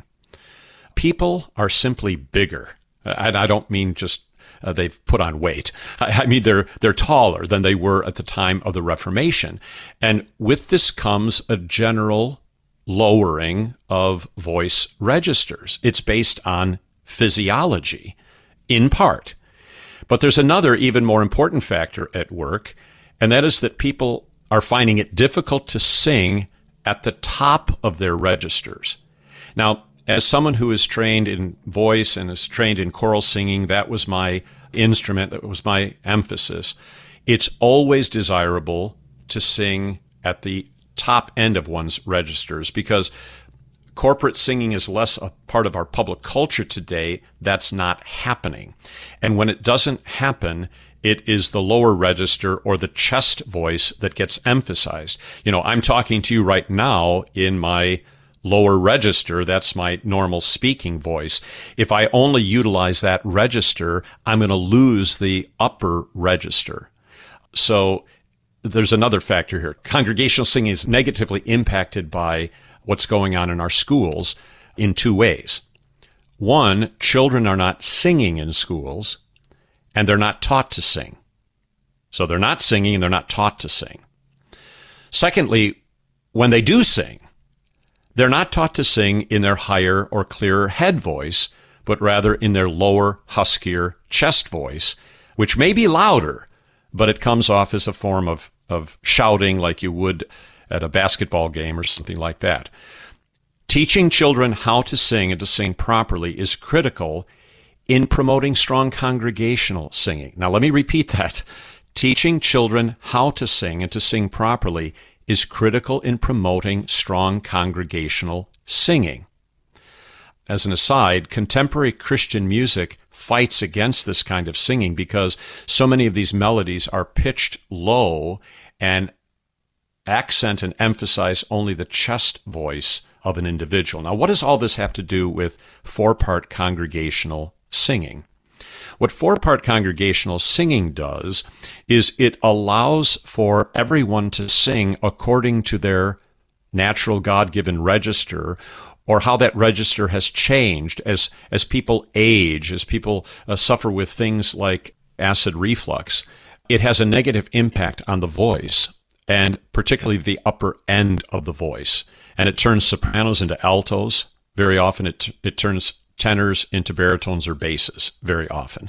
People are simply bigger. And I don't mean just uh, they've put on weight. I, I mean they're they're taller than they were at the time of the Reformation. And with this comes a general lowering of voice registers. It's based on physiology, in part. But there's another even more important factor at work, and that is that people are finding it difficult to sing at the top of their registers. Now, as someone who is trained in voice and is trained in choral singing, that was my instrument, that was my emphasis. It's always desirable to sing at the top end of one's registers because corporate singing is less a part of our public culture today. That's not happening. And when it doesn't happen, it is the lower register or the chest voice that gets emphasized. You know, I'm talking to you right now in my lower register, that's my normal speaking voice. If I only utilize that register, I'm going to lose the upper register. So there's another factor here. Congregational singing is negatively impacted by what's going on in our schools in two ways. One, children are not singing in schools, and they're not taught to sing. So they're not singing, and they're not taught to sing. Secondly, when they do sing, they're not taught to sing in their higher or clearer head voice, but rather in their lower, huskier chest voice, which may be louder, but it comes off as a form of, of shouting like you would at a basketball game or something like that. Teaching children how to sing and to sing properly is critical in promoting strong congregational singing. Now, let me repeat that. Teaching children how to sing and to sing properly is critical in promoting strong congregational singing. As an aside, contemporary Christian music fights against this kind of singing because so many of these melodies are pitched low and accent and emphasize only the chest voice of an individual. Now, what does all this have to do with four-part congregational singing? What four-part congregational singing does is it allows for everyone to sing according to their natural God-given register, or how that register has changed as, as people age, as people uh, suffer with things like acid reflux. It has a negative impact on the voice, and particularly the upper end of the voice. And it turns sopranos into altos. Very often it it turns tenors into baritones or basses, very often.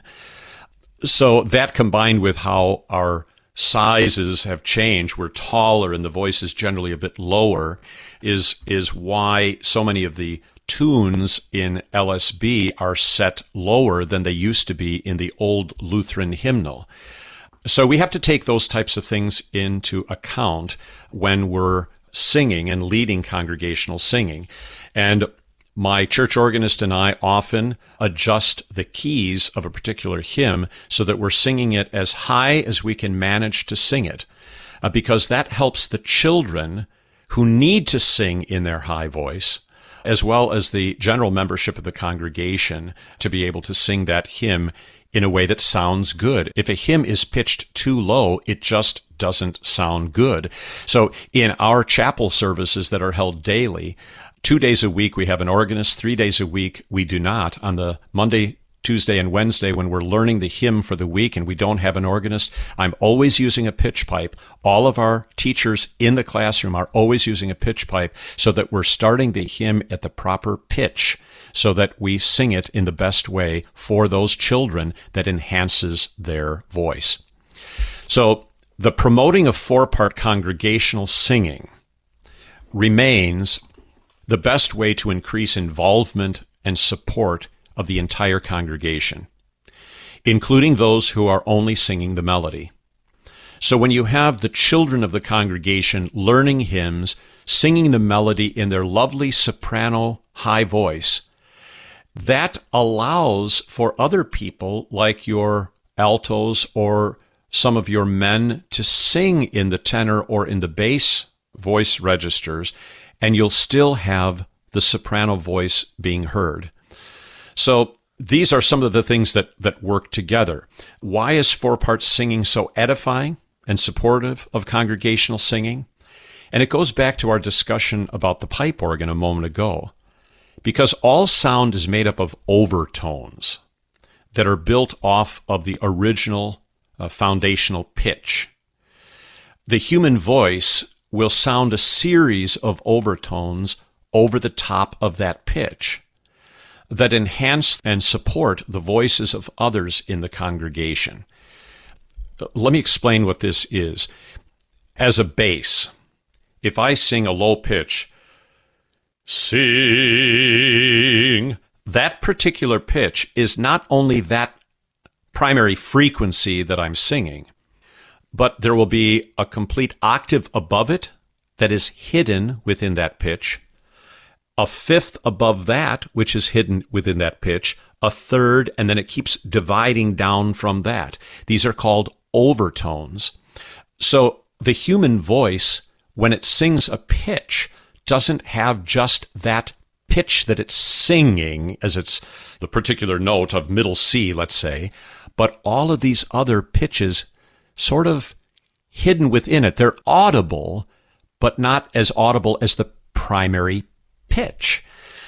So that combined with how our sizes have changed, we're taller and the voice is generally a bit lower, is, is why so many of the tunes in L S B are set lower than they used to be in the old Lutheran hymnal. So we have to take those types of things into account when we're singing and leading congregational singing. And my church organist and I often adjust the keys of a particular hymn so that we're singing it as high as we can manage to sing it, uh, because that helps the children who need to sing in their high voice, as well as the general membership of the congregation, to be able to sing that hymn in a way that sounds good. If a hymn is pitched too low, it just doesn't sound good. So in our chapel services that are held daily, two days a week we have an organist, three days a week we do not. On the Monday, Tuesday, and Wednesday, when we're learning the hymn for the week and we don't have an organist, I'm always using a pitch pipe. All of our teachers in the classroom are always using a pitch pipe so that we're starting the hymn at the proper pitch, so that we sing it in the best way for those children that enhances their voice. So the promoting of four-part congregational singing remains the best way to increase involvement and support of the entire congregation, including those who are only singing the melody. So when you have the children of the congregation learning hymns, singing the melody in their lovely soprano high voice, that allows for other people like your altos or some of your men to sing in the tenor or in the bass voice registers, and you'll still have the soprano voice being heard. So these are some of the things that, that work together. Why is four-part singing so edifying and supportive of congregational singing? And it goes back to our discussion about the pipe organ a moment ago. Because all sound is made up of overtones that are built off of the original uh, foundational pitch. The human voice will sound a series of overtones over the top of that pitch that enhance and support the voices of others in the congregation. Let me explain what this is. As a bass, if I sing a low pitch, sing, that particular pitch is not only that primary frequency that I'm singing, but there will be a complete octave above it that is hidden within that pitch, a fifth above that, which is hidden within that pitch, a third, and then it keeps dividing down from that. These are called overtones. So the human voice, when it sings a pitch, doesn't have just that pitch that it's singing as it's the particular note of middle C, let's say, but all of these other pitches sort of hidden within it. They're audible, but not as audible as the primary pitch.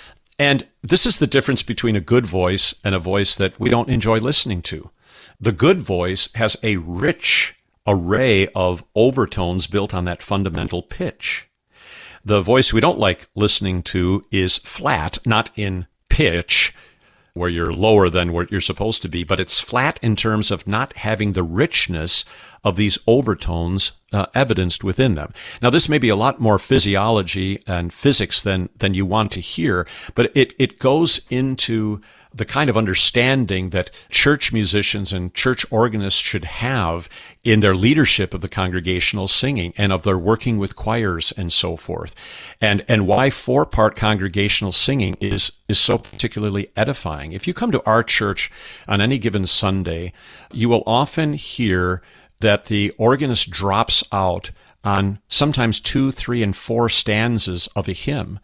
And this is the difference between a good voice and a voice that we don't enjoy listening to. The good voice has a rich array of overtones built on that fundamental pitch. The voice we don't like listening to is flat, not in pitch, where you're lower than what you're supposed to be, but it's flat in terms of not having the richness of these overtones uh, evidenced within them. Now, this may be a lot more physiology and physics than than you want to hear, but it, it goes into the kind of understanding that church musicians and church organists should have in their leadership of the congregational singing and of their working with choirs and so forth. And and why four-part congregational singing is is so particularly edifying. If you come to our church on any given Sunday, you will often hear that the organist drops out on sometimes two, three, and four stanzas of a hymn.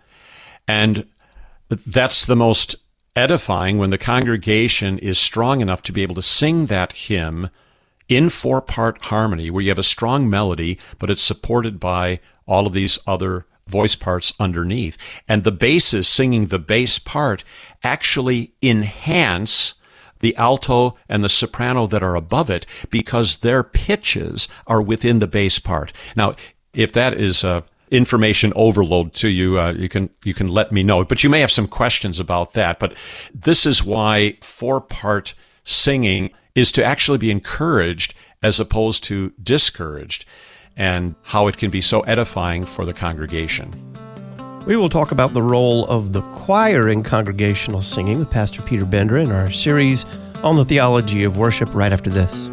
And that's the most edifying when the congregation is strong enough to be able to sing that hymn in four-part harmony, where you have a strong melody, but it's supported by all of these other voice parts underneath. And the basses singing the bass part actually enhance the alto and the soprano that are above it, because their pitches are within the bass part. Now, if that is uh, information overload to you, uh, you can you can let me know. But you may have some questions about that. But this is why four-part singing is to actually be encouraged as opposed to discouraged, and how it can be so edifying for the congregation. We will talk about the role of the choir in congregational singing with Pastor Peter Bender in our series on the theology of worship right after this.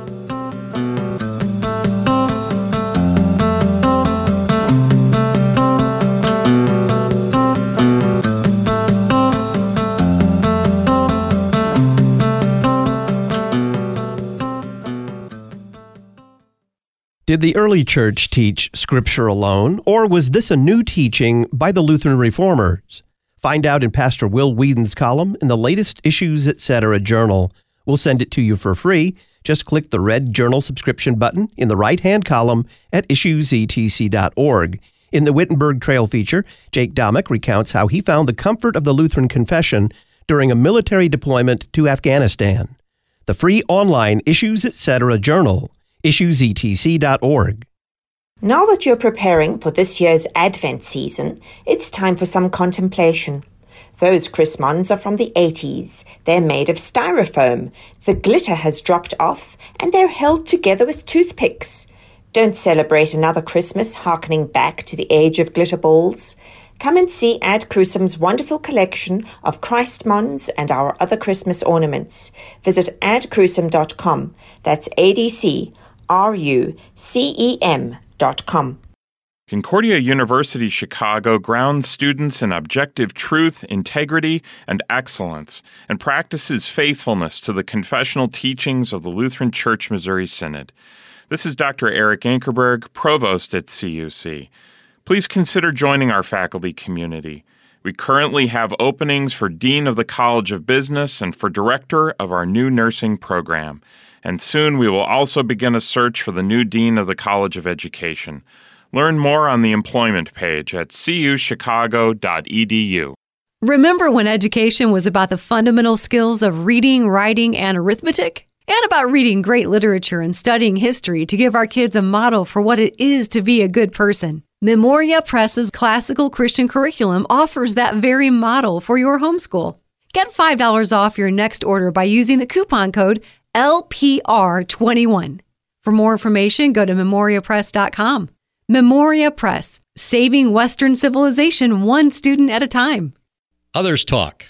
Did the early church teach Scripture alone, or was this a new teaching by the Lutheran Reformers? Find out in Pastor Will Whedon's column in the latest Issues Etc. journal. We'll send it to you for free. Just click the red journal subscription button in the right-hand column at issues e t c dot org. In the Wittenberg Trail feature, Jake Domick recounts how he found the comfort of the Lutheran confession during a military deployment to Afghanistan. The free online Issues Etc. journal, issues e t c dot org. Now that you're preparing for this year's Advent season, it's time for some contemplation. Those Chrismons are from the eighties. They're made of styrofoam. The glitter has dropped off, and they're held together with toothpicks. Don't celebrate another Christmas harkening back to the age of glitter balls. Come and see Ad Crucem's wonderful collection of Christmons and our other Christmas ornaments. Visit ad crucem dot com. That's A D C R U C E M dot com. Concordia University Chicago grounds students in objective truth, integrity, and excellence, and practices faithfulness to the confessional teachings of the Lutheran Church Missouri Synod. This is Doctor Eric Ankerberg, Provost at C U C. Please consider joining our faculty community. We currently have openings for Dean of the College of Business and for Director of our new nursing program. And soon we will also begin a search for the new Dean of the College of Education. Learn more on the employment page at c u chicago dot e d u. Remember when education was about the fundamental skills of reading, writing, and arithmetic? And about reading great literature and studying history to give our kids a model for what it is to be a good person. Memoria Press's classical Christian curriculum offers that very model for your homeschool. Get five dollars off your next order by using the coupon code L P R twenty-one. For more information, go to memoria press dot com. Memoria Press, saving Western civilization one student at a time. Others talk.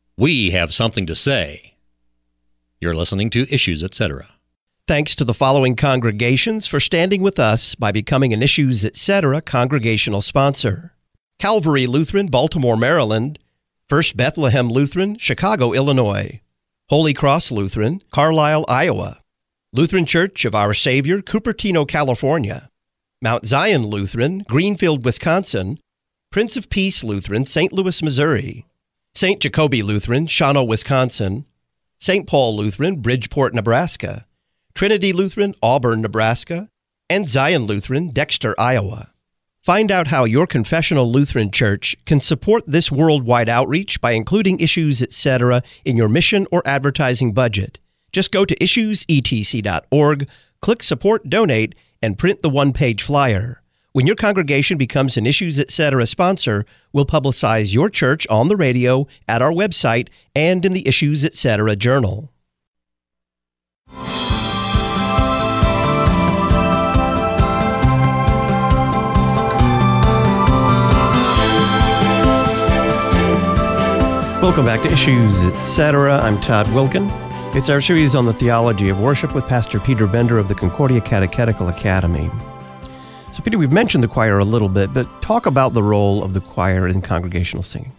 We have something to say. You're listening to Issues Etc. Thanks to the following congregations for standing with us by becoming an Issues Etc. congregational sponsor: Calvary Lutheran, Baltimore, Maryland; First Bethlehem Lutheran, Chicago, Illinois; Holy Cross Lutheran, Carlisle, Iowa; Lutheran Church of Our Savior, Cupertino, California; Mount Zion Lutheran, Greenfield, Wisconsin; Prince of Peace Lutheran, Saint Louis, Missouri; Saint Jacobi Lutheran, Shawano, Wisconsin; Saint Paul Lutheran, Bridgeport, Nebraska; Trinity Lutheran, Auburn, Nebraska; and Zion Lutheran, Dexter, Iowa. Find out how your confessional Lutheran church can support this worldwide outreach by including Issues, et cetera in your mission or advertising budget. Just go to issues e t c dot org, click Support Donate, and print the one-page flyer. When your congregation becomes an Issues, et cetera sponsor, we'll publicize your church on the radio, at our website, and in the Issues, et cetera journal. Welcome back to Issues, et cetera. I'm Todd Wilkin. It's our series on the theology of worship with Pastor Peter Bender of the Concordia Catechetical Academy. So, Peter, we've mentioned the choir a little bit, but talk about the role of the choir in congregational singing.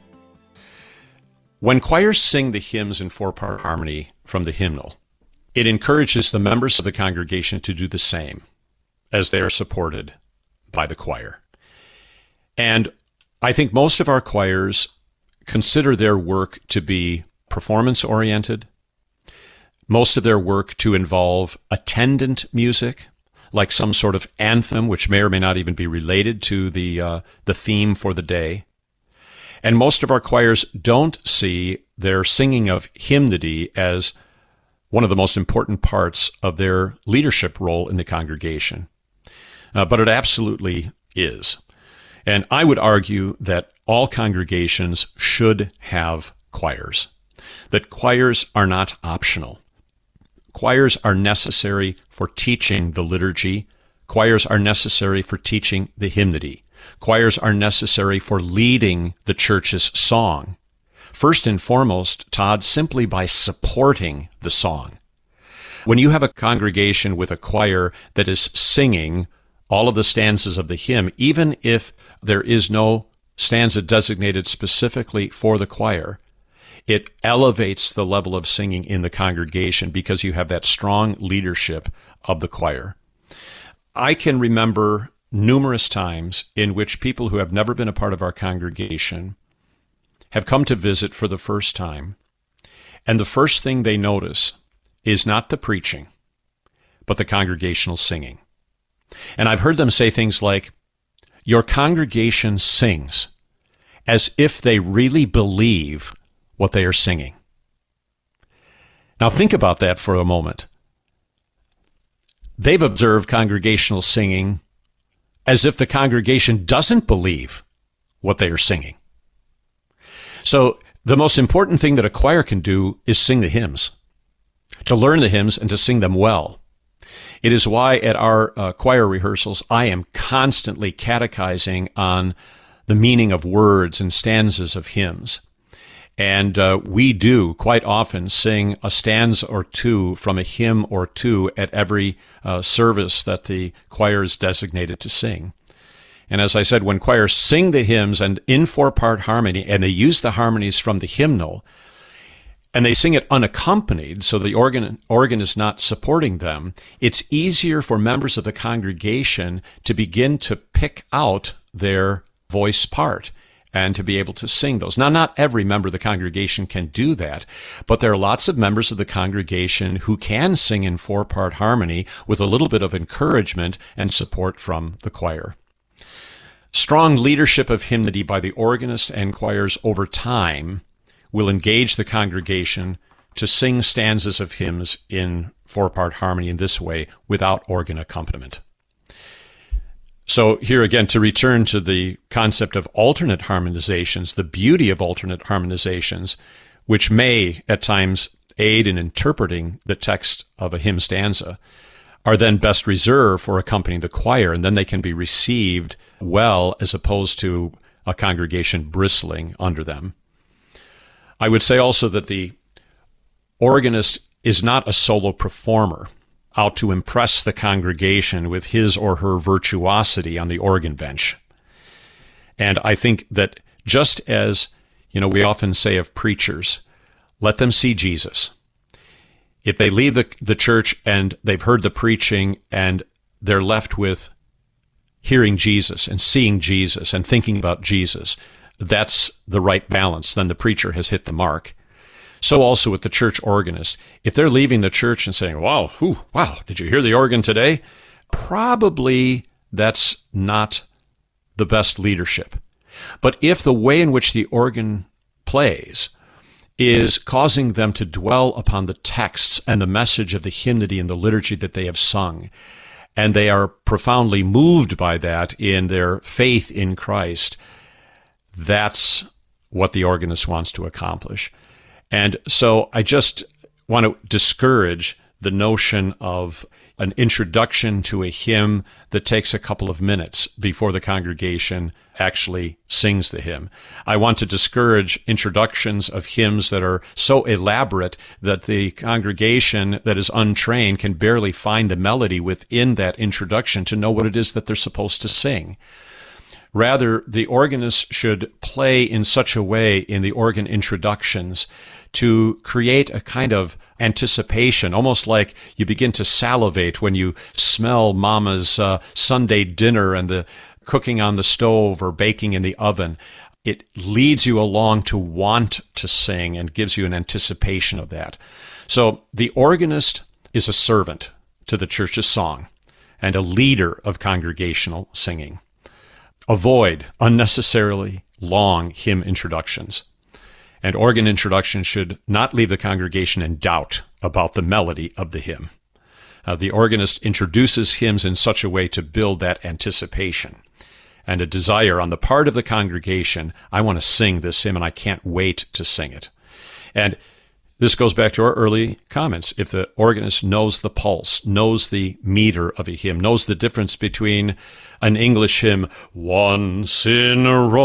When choirs sing the hymns in four-part harmony from the hymnal, it encourages the members of the congregation to do the same as they are supported by the choir. And I think most of our choirs consider their work to be performance-oriented, most of their work to involve attendant music, like some sort of anthem, which may or may not even be related to the uh, the theme for the day. And most of our choirs don't see their singing of hymnody as one of the most important parts of their leadership role in the congregation. Uh, but it absolutely is. And I would argue that all congregations should have choirs, that choirs are not optional. Choirs are necessary for teaching the liturgy. Choirs are necessary for teaching the hymnody. Choirs are necessary for leading the church's song. First and foremost, Todd, simply by supporting the song. When you have a congregation with a choir that is singing all of the stanzas of the hymn, even if there is no stanza designated specifically for the choir, it elevates the level of singing in the congregation because you have that strong leadership of the choir. I can remember numerous times in which people who have never been a part of our congregation have come to visit for the first time, and the first thing they notice is not the preaching, but the congregational singing. And I've heard them say things like, "Your congregation sings," as if they really believe what they are singing. Now think about that for a moment. They've observed congregational singing as if the congregation doesn't believe what they are singing. So the most important thing that a choir can do is sing the hymns, to learn the hymns and to sing them well. It is why at our uh, choir rehearsals, I am constantly catechizing on the meaning of words and stanzas of hymns. And uh, we do quite often sing a stanza or two from a hymn or two at every uh, service that the choir is designated to sing. And as I said, when choirs sing the hymns and in four-part harmony, and they use the harmonies from the hymnal, and they sing it unaccompanied, so the organ, organ is not supporting them, it's easier for members of the congregation to begin to pick out their voice part and to be able to sing those. Now, not every member of the congregation can do that, but there are lots of members of the congregation who can sing in four-part harmony with a little bit of encouragement and support from the choir. Strong leadership of hymnody by the organist and choirs over time will engage the congregation to sing stanzas of hymns in four-part harmony in this way without organ accompaniment. So here again, to return to the concept of alternate harmonizations, the beauty of alternate harmonizations, which may at times aid in interpreting the text of a hymn stanza, are then best reserved for accompanying the choir, and then they can be received well as opposed to a congregation bristling under them. I would say also that the organist is not a solo performer out to impress the congregation with his or her virtuosity on the organ bench. And I think that just as, you know, we often say of preachers, let them see Jesus. If they leave the, the church and they've heard the preaching and they're left with hearing Jesus and seeing Jesus and thinking about Jesus, that's the right balance, then the preacher has hit the mark. So also with the church organist. If they're leaving the church and saying, wow, whew, wow, did you hear the organ today? Probably that's not the best leadership. But if the way in which the organ plays is causing them to dwell upon the texts and the message of the hymnody and the liturgy that they have sung, and they are profoundly moved by that in their faith in Christ, that's what the organist wants to accomplish. And so I just want to discourage the notion of an introduction to a hymn that takes a couple of minutes before the congregation actually sings the hymn. I want to discourage introductions of hymns that are so elaborate that the congregation that is untrained can barely find the melody within that introduction to know what it is that they're supposed to sing. Rather, the organist should play in such a way in the organ introductions to create a kind of anticipation, almost like you begin to salivate when you smell Mama's uh, Sunday dinner and the cooking on the stove or baking in the oven. It leads you along to want to sing and gives you an anticipation of that. So the organist is a servant to the church's song and a leader of congregational singing. Avoid unnecessarily long hymn introductions. And organ introduction should not leave the congregation in doubt about the melody of the hymn. Uh, the organist introduces hymns in such a way to build that anticipation and a desire on the part of the congregation, I want to sing this hymn and I can't wait to sing it. And this goes back to our early comments. If the organist knows the pulse, knows the meter of a hymn, knows the difference between an English hymn, once in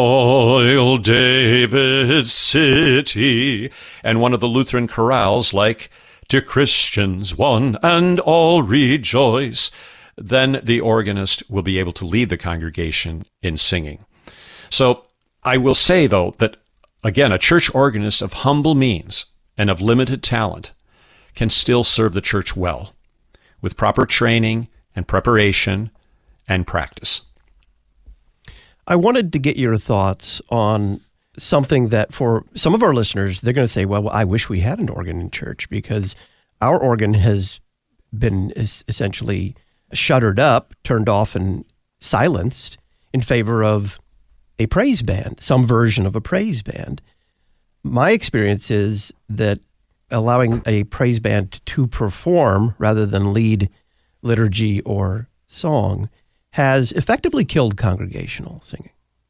royal David's city, and one of the Lutheran chorales like, dear Christians, one and all rejoice, then the organist will be able to lead the congregation in singing. So I will say, though, that, again, a church organist of humble means and of limited talent can still serve the church well with proper training and preparation and practice. I wanted to get your thoughts on something that for some of our listeners, they're going to say, well, I wish we had an organ in church because our organ has been essentially shuttered up, turned off, and silenced in favor of a praise band, some version of a praise band. My experience is that allowing a praise band to perform rather than lead liturgy or song has effectively killed congregational singing.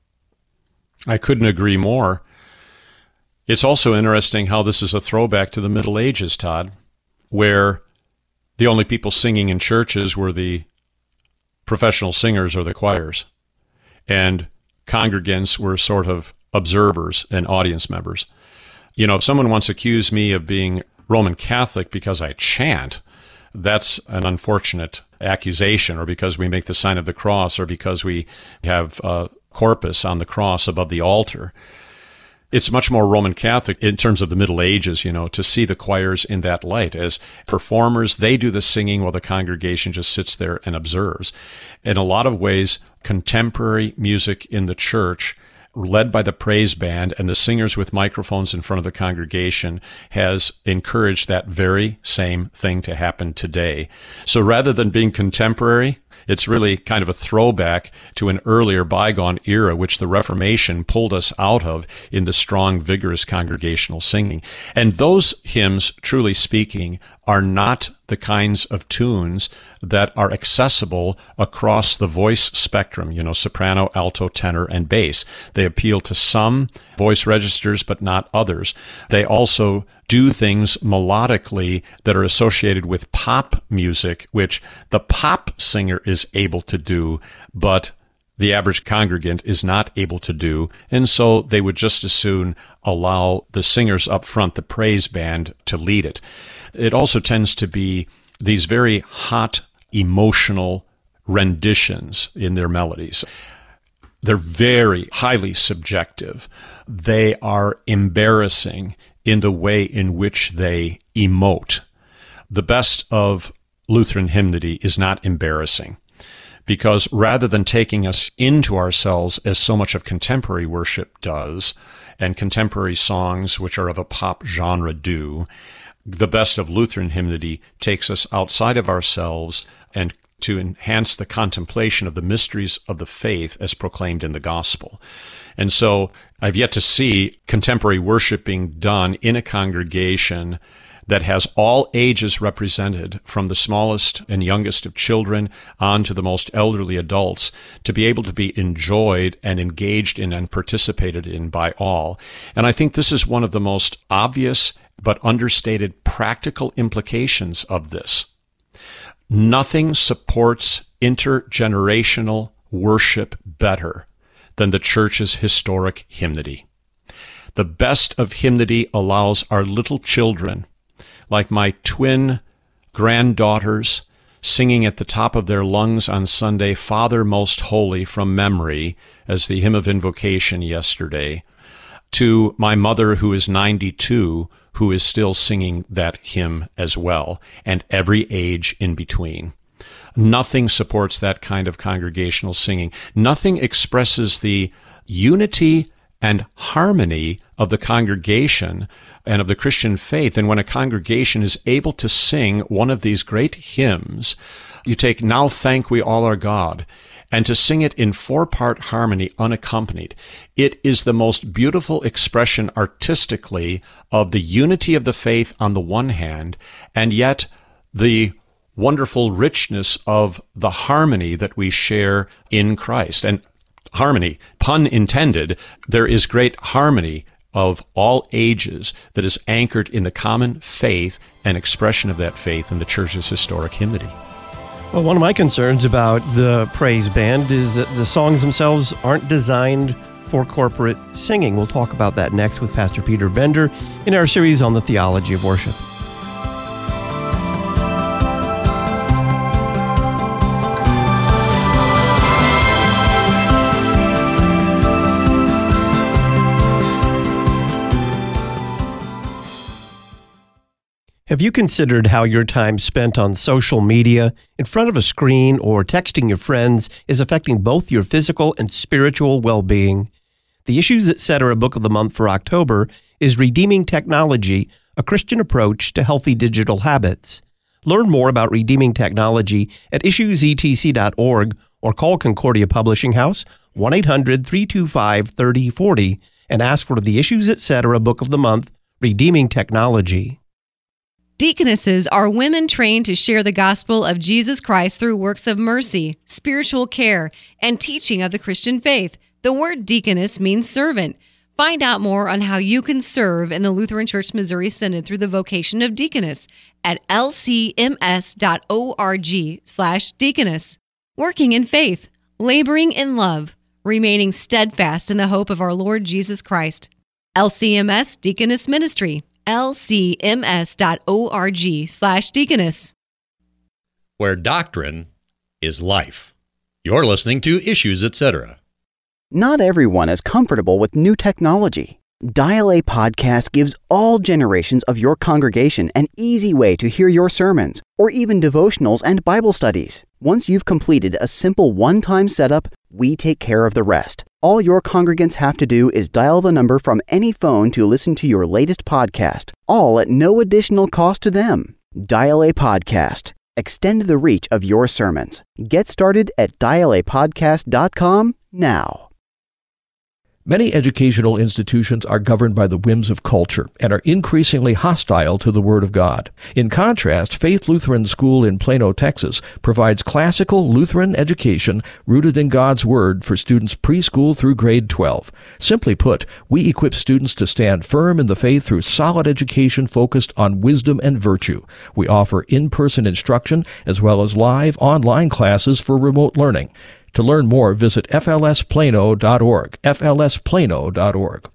I couldn't agree more. It's also interesting how this is a throwback to the Middle Ages, Todd, where the only people singing in churches were the professional singers or the choirs, and congregants were sort of observers and audience members. You know, if someone once accused me of being Roman Catholic because I chant, that's an unfortunate accusation, or because we make the sign of the cross, or because we have a corpus on the cross above the altar. It's much more Roman Catholic in terms of the Middle Ages, you know, to see the choirs in that light. As performers, they do the singing while the congregation just sits there and observes. In a lot of ways, contemporary music in the church, led by the praise band and the singers with microphones in front of the congregation, has encouraged that very same thing to happen today. So rather than being contemporary, it's really kind of a throwback to an earlier bygone era, which the Reformation pulled us out of in the strong, vigorous congregational singing. And those hymns, truly speaking, are not the kinds of tunes that are accessible across the voice spectrum, you know, soprano, alto, tenor, and bass. They appeal to some voice registers, but not others. They also do things melodically that are associated with pop music, which the pop singer is able to do, but the average congregant is not able to do. And so they would just as soon allow the singers up front, the praise band, to lead it. It also tends to be these very hot, emotional renditions in their melodies. They're very highly subjective. They are embarrassing in the way in which they emote. The best of Lutheran hymnody is not embarrassing, because rather than taking us into ourselves as so much of contemporary worship does, and contemporary songs, which are of a pop genre, do, the best of Lutheran hymnody takes us outside of ourselves and to enhance the contemplation of the mysteries of the faith as proclaimed in the gospel. And so I've yet to see contemporary worship being done in a congregation that has all ages represented, from the smallest and youngest of children on to the most elderly adults, to be able to be enjoyed and engaged in and participated in by all. And I think this is one of the most obvious but understated practical implications of this. Nothing supports intergenerational worship better than the church's historic hymnody. The best of hymnody allows our little children, like my twin granddaughters, singing at the top of their lungs on Sunday, Father Most Holy from memory, as the hymn of invocation yesterday, to my mother who is ninety-two, who is still singing that hymn as well, and every age in between. Nothing supports that kind of congregational singing. Nothing expresses the unity and harmony of the congregation and of the Christian faith. And when a congregation is able to sing one of these great hymns, you take Now Thank We All Our God, and to sing it in four-part harmony unaccompanied, it is the most beautiful expression artistically of the unity of the faith on the one hand, and yet the wonderful richness of the harmony that we share in Christ. And harmony, pun intended, there is great harmony of all ages that is anchored in the common faith and expression of that faith in the church's historic hymnody. Well, one of my concerns about the praise band is that the songs themselves aren't designed for corporate singing. We'll talk about that next with Pastor Peter Bender in our series on the theology of worship. Have you considered how your time spent on social media, in front of a screen, or texting your friends is affecting both your physical and spiritual well-being? The Issues Etc. Book of the Month for October is Redeeming Technology, a Christian Approach to Healthy Digital Habits. Learn more about redeeming technology at issues e t c dot org or call Concordia Publishing House one eight hundred, three two five, three oh four oh and ask for the Issues Etc. Book of the Month, Redeeming Technology. Deaconesses are women trained to share the gospel of Jesus Christ through works of mercy, spiritual care, and teaching of the Christian faith. The word deaconess means servant. Find out more on how you can serve in the Lutheran Church Missouri Synod through the vocation of deaconess at l c m s dot org slash deaconess. Working in faith, laboring in love, remaining steadfast in the hope of our Lord Jesus Christ. L C M S Deaconess Ministry. l c m s dot org slash deaconess. Where doctrine is life. You're listening to Issues Etc. Not everyone is comfortable with new technology. Dial A Podcast gives all generations of your congregation an easy way to hear your sermons, or even devotionals and Bible studies. Once you've completed a simple one-time setup, we take care of the rest. All your congregants have to do is dial the number from any phone to listen to your latest podcast, all at no additional cost to them. Dial A Podcast. Extend the reach of your sermons. Get started at dial a podcast dot com now. Many educational institutions are governed by the whims of culture and are increasingly hostile to the Word of God. In contrast, Faith Lutheran School in Plano, Texas, provides classical Lutheran education rooted in God's Word for students preschool through grade twelve. Simply put, we equip students to stand firm in the faith through solid education focused on wisdom and virtue. We offer in-person instruction as well as live online classes for remote learning. To learn more, visit f l s plano dot org, f l s plano dot org.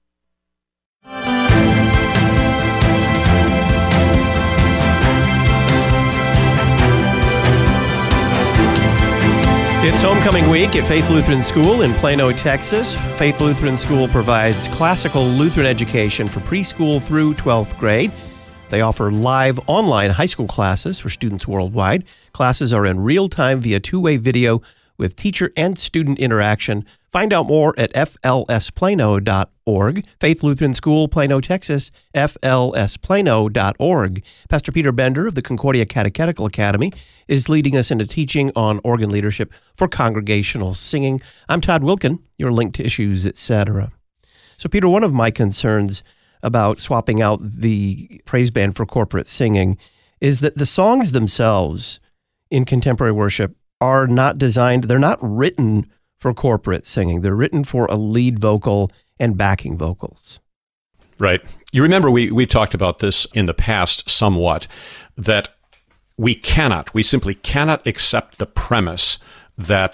It's homecoming week at Faith Lutheran School in Plano, Texas. Faith Lutheran School provides classical Lutheran education for preschool through twelfth grade. They offer live online high school classes for students worldwide. Classes are in real time via two-way video with teacher and student interaction. Find out more at f l s plano dot org. Faith Lutheran School, Plano, Texas, f l s plano dot org. Pastor Peter Bender of the Concordia Catechetical Academy is leading us into teaching on organ leadership for congregational singing. I'm Todd Wilkin, your link to issues, et cetera. So, Peter, one of my concerns about swapping out the praise band for corporate singing is that the songs themselves in contemporary worship are not designed, they're not written for corporate singing. They're written for a lead vocal and backing vocals. Right. You remember we, we talked about this in the past somewhat, that we cannot, we simply cannot accept the premise that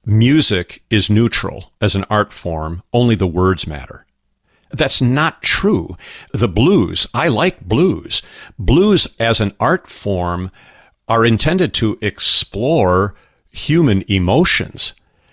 music is neutral as an art form, only the words matter. That's not true. The blues, I like blues. Blues as an art form are intended to explore human emotions.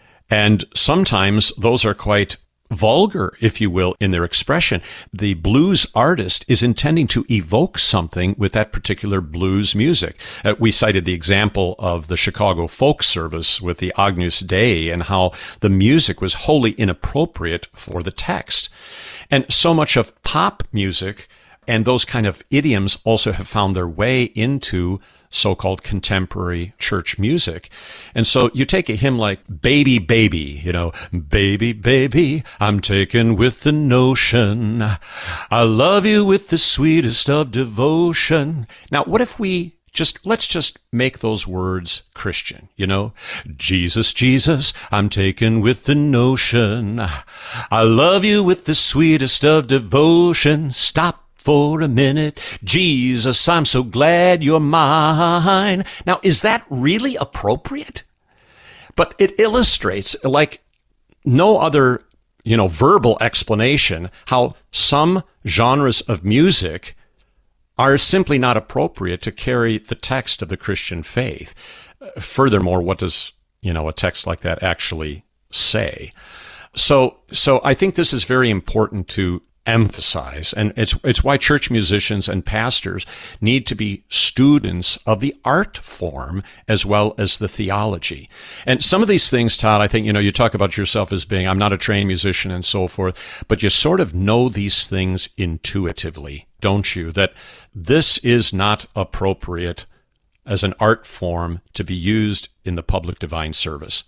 And sometimes those are quite vulgar, if you will, in their expression. The blues artist is intending to evoke something with that particular blues music. Uh, we cited the example of the Chicago folk service with the Agnus Dei and how the music was wholly inappropriate for the text. And so much of pop music and those kind of idioms also have found their way into so-called contemporary church music. And so you take a hymn like Baby, Baby, you know, baby, baby, I'm taken with the notion, I love you with the sweetest of devotion. Now, what if we just, let's just make those words Christian, you know? Jesus, Jesus, I'm taken with the notion, I love you with the sweetest of devotion. Stop for a minute. Jesus, I'm so glad you're mine. Now, is that really appropriate? But it illustrates, like no other, you know, verbal explanation, how some genres of music are simply not appropriate to carry the text of the Christian faith. Furthermore, what does, you know, a text like that actually say? So, so I think this is very important to emphasize, and it's it's why church musicians and pastors need to be students of the art form as well as the theology. And some of these things, Todd, I think, you know, you talk about yourself as being, I'm not a trained musician and so forth, but you sort of know these things intuitively, don't you? That this is not appropriate as an art form to be used in the public divine service.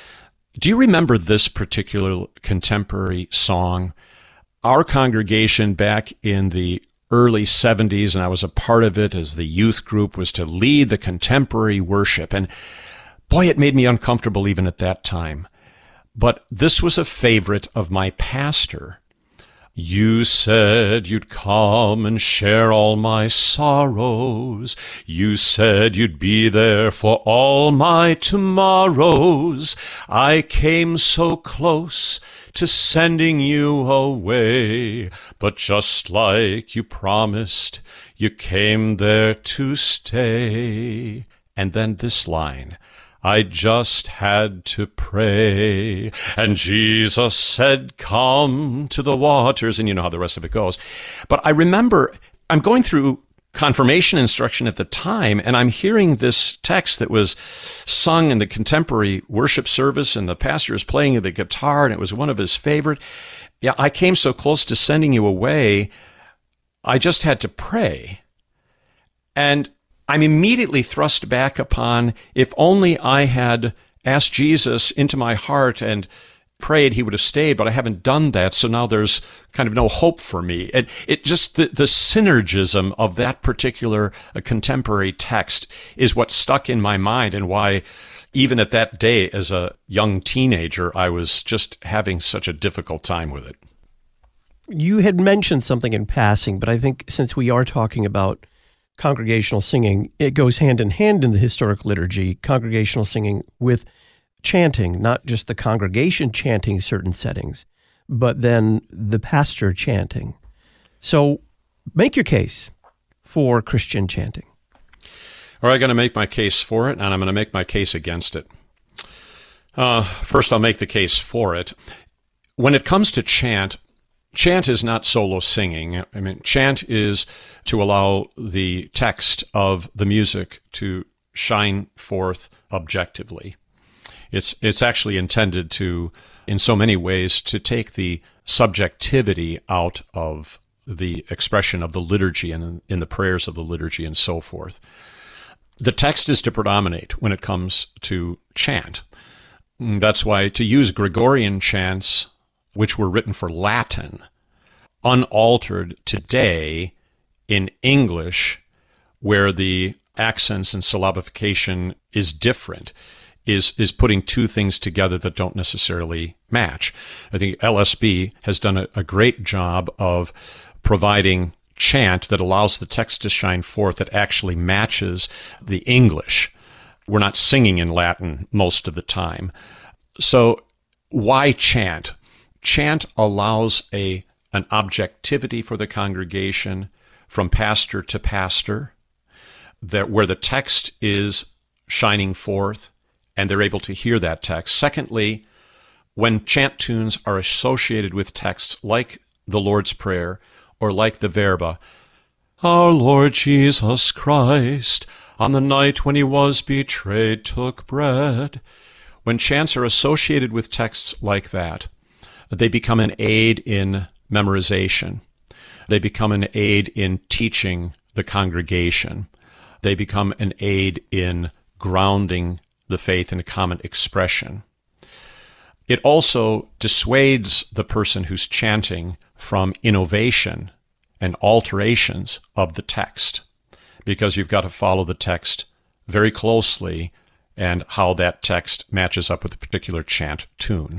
Do you remember this particular contemporary song? Our congregation back in the early seventies, and I was a part of it as the youth group, was to lead the contemporary worship. And boy, it made me uncomfortable even at that time. But this was a favorite of my pastor. You said you'd come and share all my sorrows. You said you'd be there for all my tomorrows. I came so close to sending you away, but just like you promised, you came there to stay. And then this line, I just had to pray. And Jesus said, come to the waters. And you know how the rest of it goes. But I remember, I'm going through confirmation instruction at the time, and I'm hearing this text that was sung in the contemporary worship service, and the pastor is playing the guitar, and it was one of his favorite. Yeah, I came so close to sending you away, I just had to pray. And I'm immediately thrust back upon, if only I had asked Jesus into my heart and prayed, he would have stayed, but I haven't done that, so now there's kind of no hope for me. And it just, the, the synergism of that particular uh, contemporary text is what stuck in my mind, and why even at that day as a young teenager, I was just having such a difficult time with it. You had mentioned something in passing, but I think since we are talking about congregational singing, it goes hand in hand in the historic liturgy, congregational singing with chanting, not just the congregation chanting certain settings, but then the pastor chanting. So make your case for Christian chanting. All right, I'm going to make my case for it, and I'm going to make my case against it. Uh, first, I'll make the case for it. When it comes to chant, chant is not solo singing. I mean, chant is to allow the text of the music to shine forth objectively. It's it's actually intended to, in so many ways, to take the subjectivity out of the expression of the liturgy and in the prayers of the liturgy and so forth. The text is to predominate when it comes to chant. That's why to use Gregorian chants, which were written for Latin, unaltered today in English, where the accents and syllabification is different, is is putting two things together that don't necessarily match. I think L S B has done a, a great job of providing chant that allows the text to shine forth that actually matches the English. We're not singing in Latin most of the time. So why chant? Chant allows a an objectivity for the congregation from pastor to pastor, that where the text is shining forth and they're able to hear that text. Secondly, when chant tunes are associated with texts like the Lord's Prayer or like the Verba, our Lord Jesus Christ, on the night when he was betrayed, took bread. When chants are associated with texts like that, they become an aid in memorization. They become an aid in teaching the congregation. They become an aid in grounding the faith in a common expression. It also dissuades the person who's chanting from innovation and alterations of the text, because you've got to follow the text very closely and how that text matches up with a particular chant tune.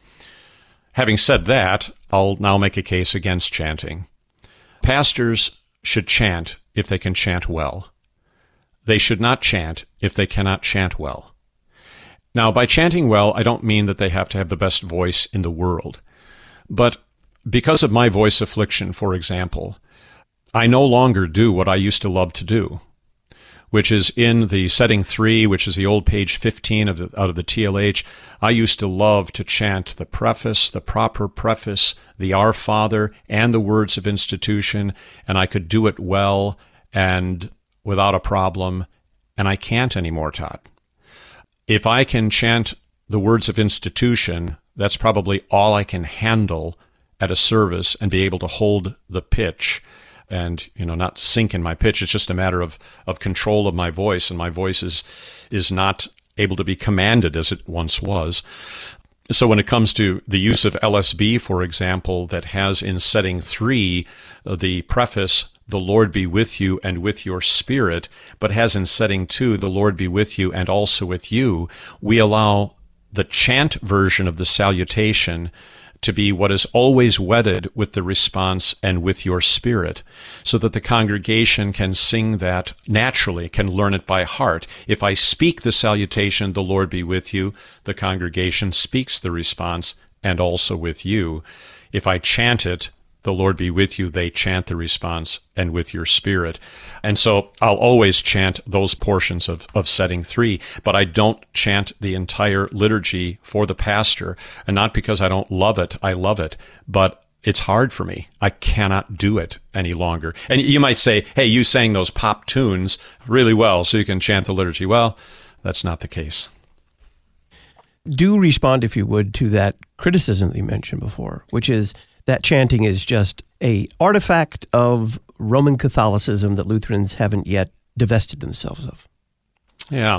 Having said that, I'll now make a case against chanting. Pastors should chant if they can chant well. They should not chant if they cannot chant well. Now, by chanting well, I don't mean that they have to have the best voice in the world. But because of my voice affliction, for example, I no longer do what I used to love to do, which is in the setting three, which is the old page fifteen of the, out of the T L H. I used to love to chant the preface, the proper preface, the Our Father, and the words of institution, and I could do it well and without a problem, and I can't anymore, Todd. If I can chant the words of institution, that's probably all I can handle at a service and be able to hold the pitch and, you know, not sink in my pitch. It's just a matter of, of control of my voice, and my voice is, is not able to be commanded as it once was. So when it comes to the use of L S B, for example, that has in setting three uh, the preface, the Lord be with you and with your spirit, but has in setting two, the Lord be with you and also with you, we allow the chant version of the salutation to be what is always wedded with the response and with your spirit, so that the congregation can sing that naturally, can learn it by heart. If I speak the salutation, the Lord be with you, the congregation speaks the response and also with you. If I chant it, the Lord be with you, they chant the response and with your spirit. And so I'll always chant those portions of, of setting three, but I don't chant the entire liturgy for the pastor, and not because I don't love it. I love it, but it's hard for me. I cannot do it any longer. And you might say, hey, you sang those pop tunes really well, so you can chant the liturgy. Well, that's not the case. Do respond, if you would, to that criticism that you mentioned before, which is that chanting is just a artifact of Roman Catholicism that Lutherans haven't yet divested themselves of. Yeah.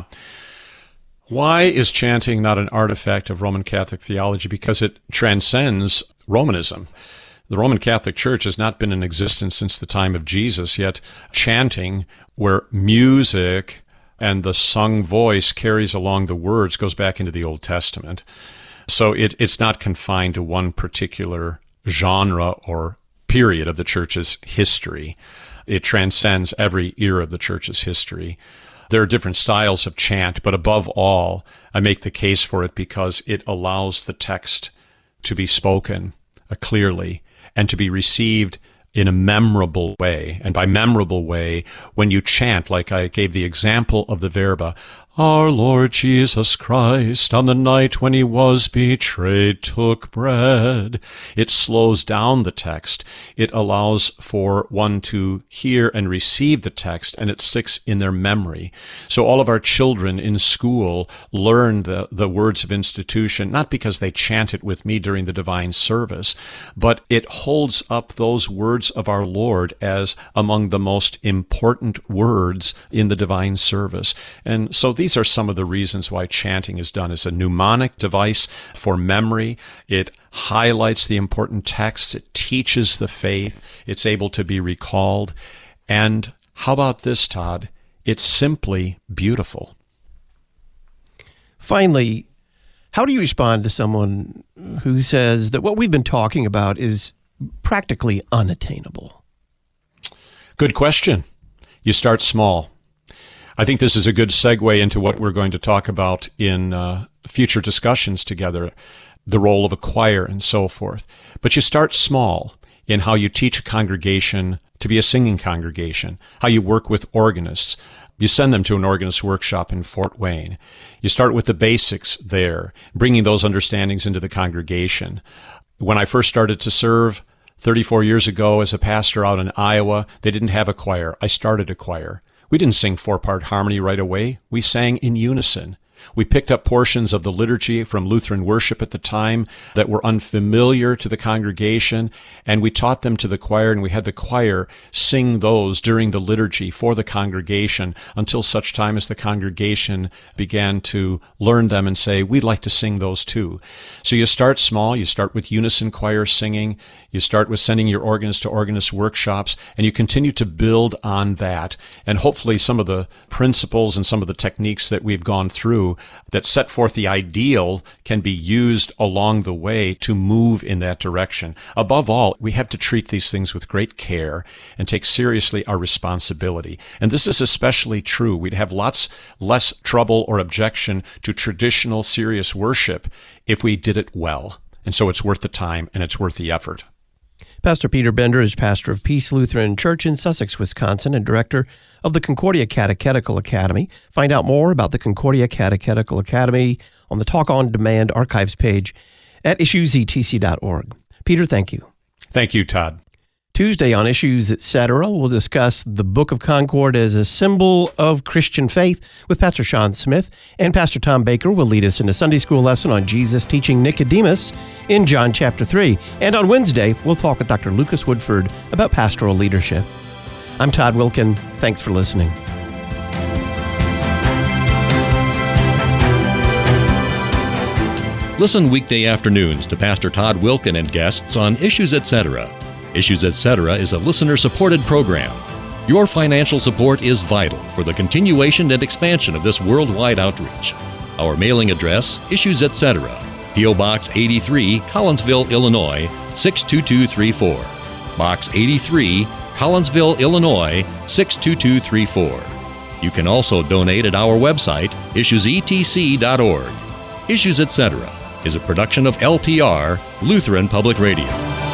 Why is chanting not an artifact of Roman Catholic theology? Because it transcends Romanism. The Roman Catholic Church has not been in existence since the time of Jesus, yet chanting, where music and the sung voice carries along the words, goes back into the Old Testament. So it, it's not confined to one particular genre or period of the church's history. It transcends every era of the church's history. There are different styles of chant, but above all, I make the case for it because it allows the text to be spoken uh, clearly and to be received in a memorable way. And by memorable way, when you chant, like I gave the example of the Verba, Our Lord Jesus Christ, on the night when he was betrayed, took bread. It slows down the text. It allows for one to hear and receive the text, and it sticks in their memory. So all of our children in school learn the, the words of institution, not because they chant it with me during the divine service, but it holds up those words of our Lord as among the most important words in the divine service. And so these These are some of the reasons why chanting is done as a mnemonic device for memory. It highlights the important texts. It teaches the faith. It's able to be recalled. And how about this, Todd? It's simply beautiful. Finally, how do you respond to someone who says that what we've been talking about is practically unattainable? Good question. You start small. I think this is a good segue into what we're going to talk about in uh, future discussions together, the role of a choir and so forth. But you start small in how you teach a congregation to be a singing congregation, how you work with organists. You send them to an organist workshop in Fort Wayne. You start with the basics there, bringing those understandings into the congregation. When I first started to serve thirty-four years ago as a pastor out in Iowa, they didn't have a choir. I started a choir. We didn't sing four-part harmony right away. We sang in unison. We picked up portions of the liturgy from Lutheran worship at the time that were unfamiliar to the congregation, and we taught them to the choir, and we had the choir sing those during the liturgy for the congregation until such time as the congregation began to learn them and say, we'd like to sing those too. So you start small. You start with unison choir singing. You start with sending your organist to organist workshops, and you continue to build on that. And hopefully some of the principles and some of the techniques that we've gone through that set forth the ideal can be used along the way to move in that direction. Above all, we have to treat these things with great care and take seriously our responsibility. And this is especially true. We'd have lots less trouble or objection to traditional serious worship if we did it well. And so it's worth the time and it's worth the effort. Pastor Peter Bender is pastor of Peace Lutheran Church in Sussex, Wisconsin, and director of the Concordia Catechetical Academy. Find out more about the Concordia Catechetical Academy on the Talk On Demand archives page at issues e t c dot org. Peter, thank you. Thank you, Todd. Tuesday on Issues, et cetera, we'll discuss the Book of Concord as a symbol of Christian faith with Pastor Sean Smith, and Pastor Tom Baker will lead us in a Sunday school lesson on Jesus teaching Nicodemus in John chapter three. And on Wednesday, we'll talk with Doctor Lucas Woodford about pastoral leadership. I'm Todd Wilkin. Thanks for listening. Listen weekday afternoons to Pastor Todd Wilkin and guests on Issues, et cetera. Issues, et cetera is a listener-supported program. Your financial support is vital for the continuation and expansion of this worldwide outreach. Our mailing address, Issues, et cetera, P O. Box eighty-three, Collinsville, Illinois, six two two three four. Box eighty-three, Collinsville, Illinois, six two two three four. You can also donate at our website, issues e t c dot org. Issues, et cetera is a production of L P R, Lutheran Public Radio.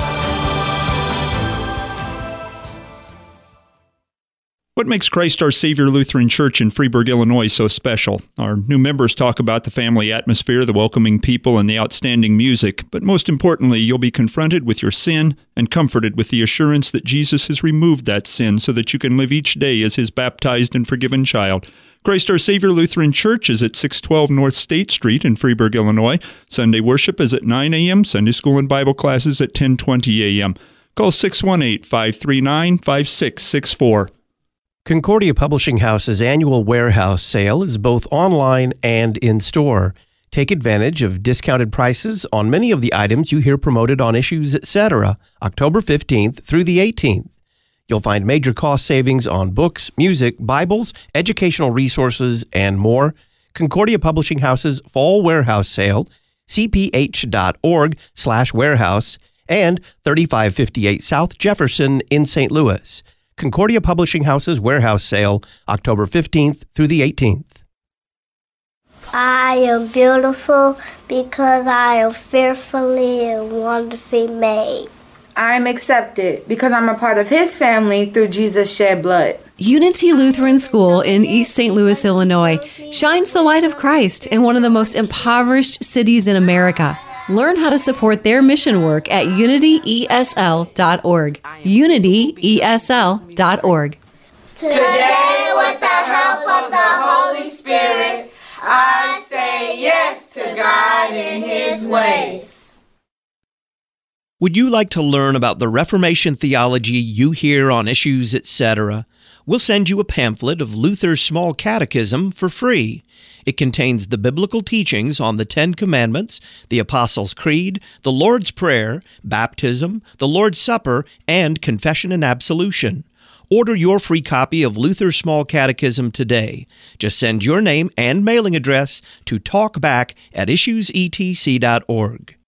What makes Christ Our Savior Lutheran Church in Freeburg, Illinois so special? Our new members talk about the family atmosphere, the welcoming people, and the outstanding music. But most importantly, you'll be confronted with your sin and comforted with the assurance that Jesus has removed that sin so that you can live each day as His baptized and forgiven child. Christ Our Savior Lutheran Church is at six twelve North State Street in Freeburg, Illinois. Sunday worship is at nine a.m., Sunday school and Bible classes at ten twenty a.m. Call six one eight, five three nine, five six six four. Concordia Publishing House's annual warehouse sale is both online and in-store. Take advantage of discounted prices on many of the items you hear promoted on Issues, et cetera, October fifteenth through the eighteenth. You'll find major cost savings on books, music, Bibles, educational resources, and more. Concordia Publishing House's Fall Warehouse Sale, c p h dot org slash warehouse, and thirty-five fifty-eight South Jefferson in Saint Louis. Concordia Publishing House's warehouse sale, October fifteenth through the eighteenth. I am beautiful because I am fearfully and wonderfully made. I am accepted because I'm a part of His family through Jesus' shed blood. Unity Lutheran School in East Saint Louis, Illinois, shines the light of Christ in one of the most impoverished cities in America. Learn how to support their mission work at unity e s l dot org. unity e s l dot org. Today, with the help of the Holy Spirit, I say yes to God and His ways. Would you like to learn about the Reformation theology you hear on Issues, et cetera? We'll send you a pamphlet of Luther's Small Catechism for free. It contains the biblical teachings on the Ten Commandments, the Apostles' Creed, the Lord's Prayer, baptism, the Lord's Supper, and confession and absolution. Order your free copy of Luther's Small Catechism today. Just send your name and mailing address to talkback at issues e t c dot org.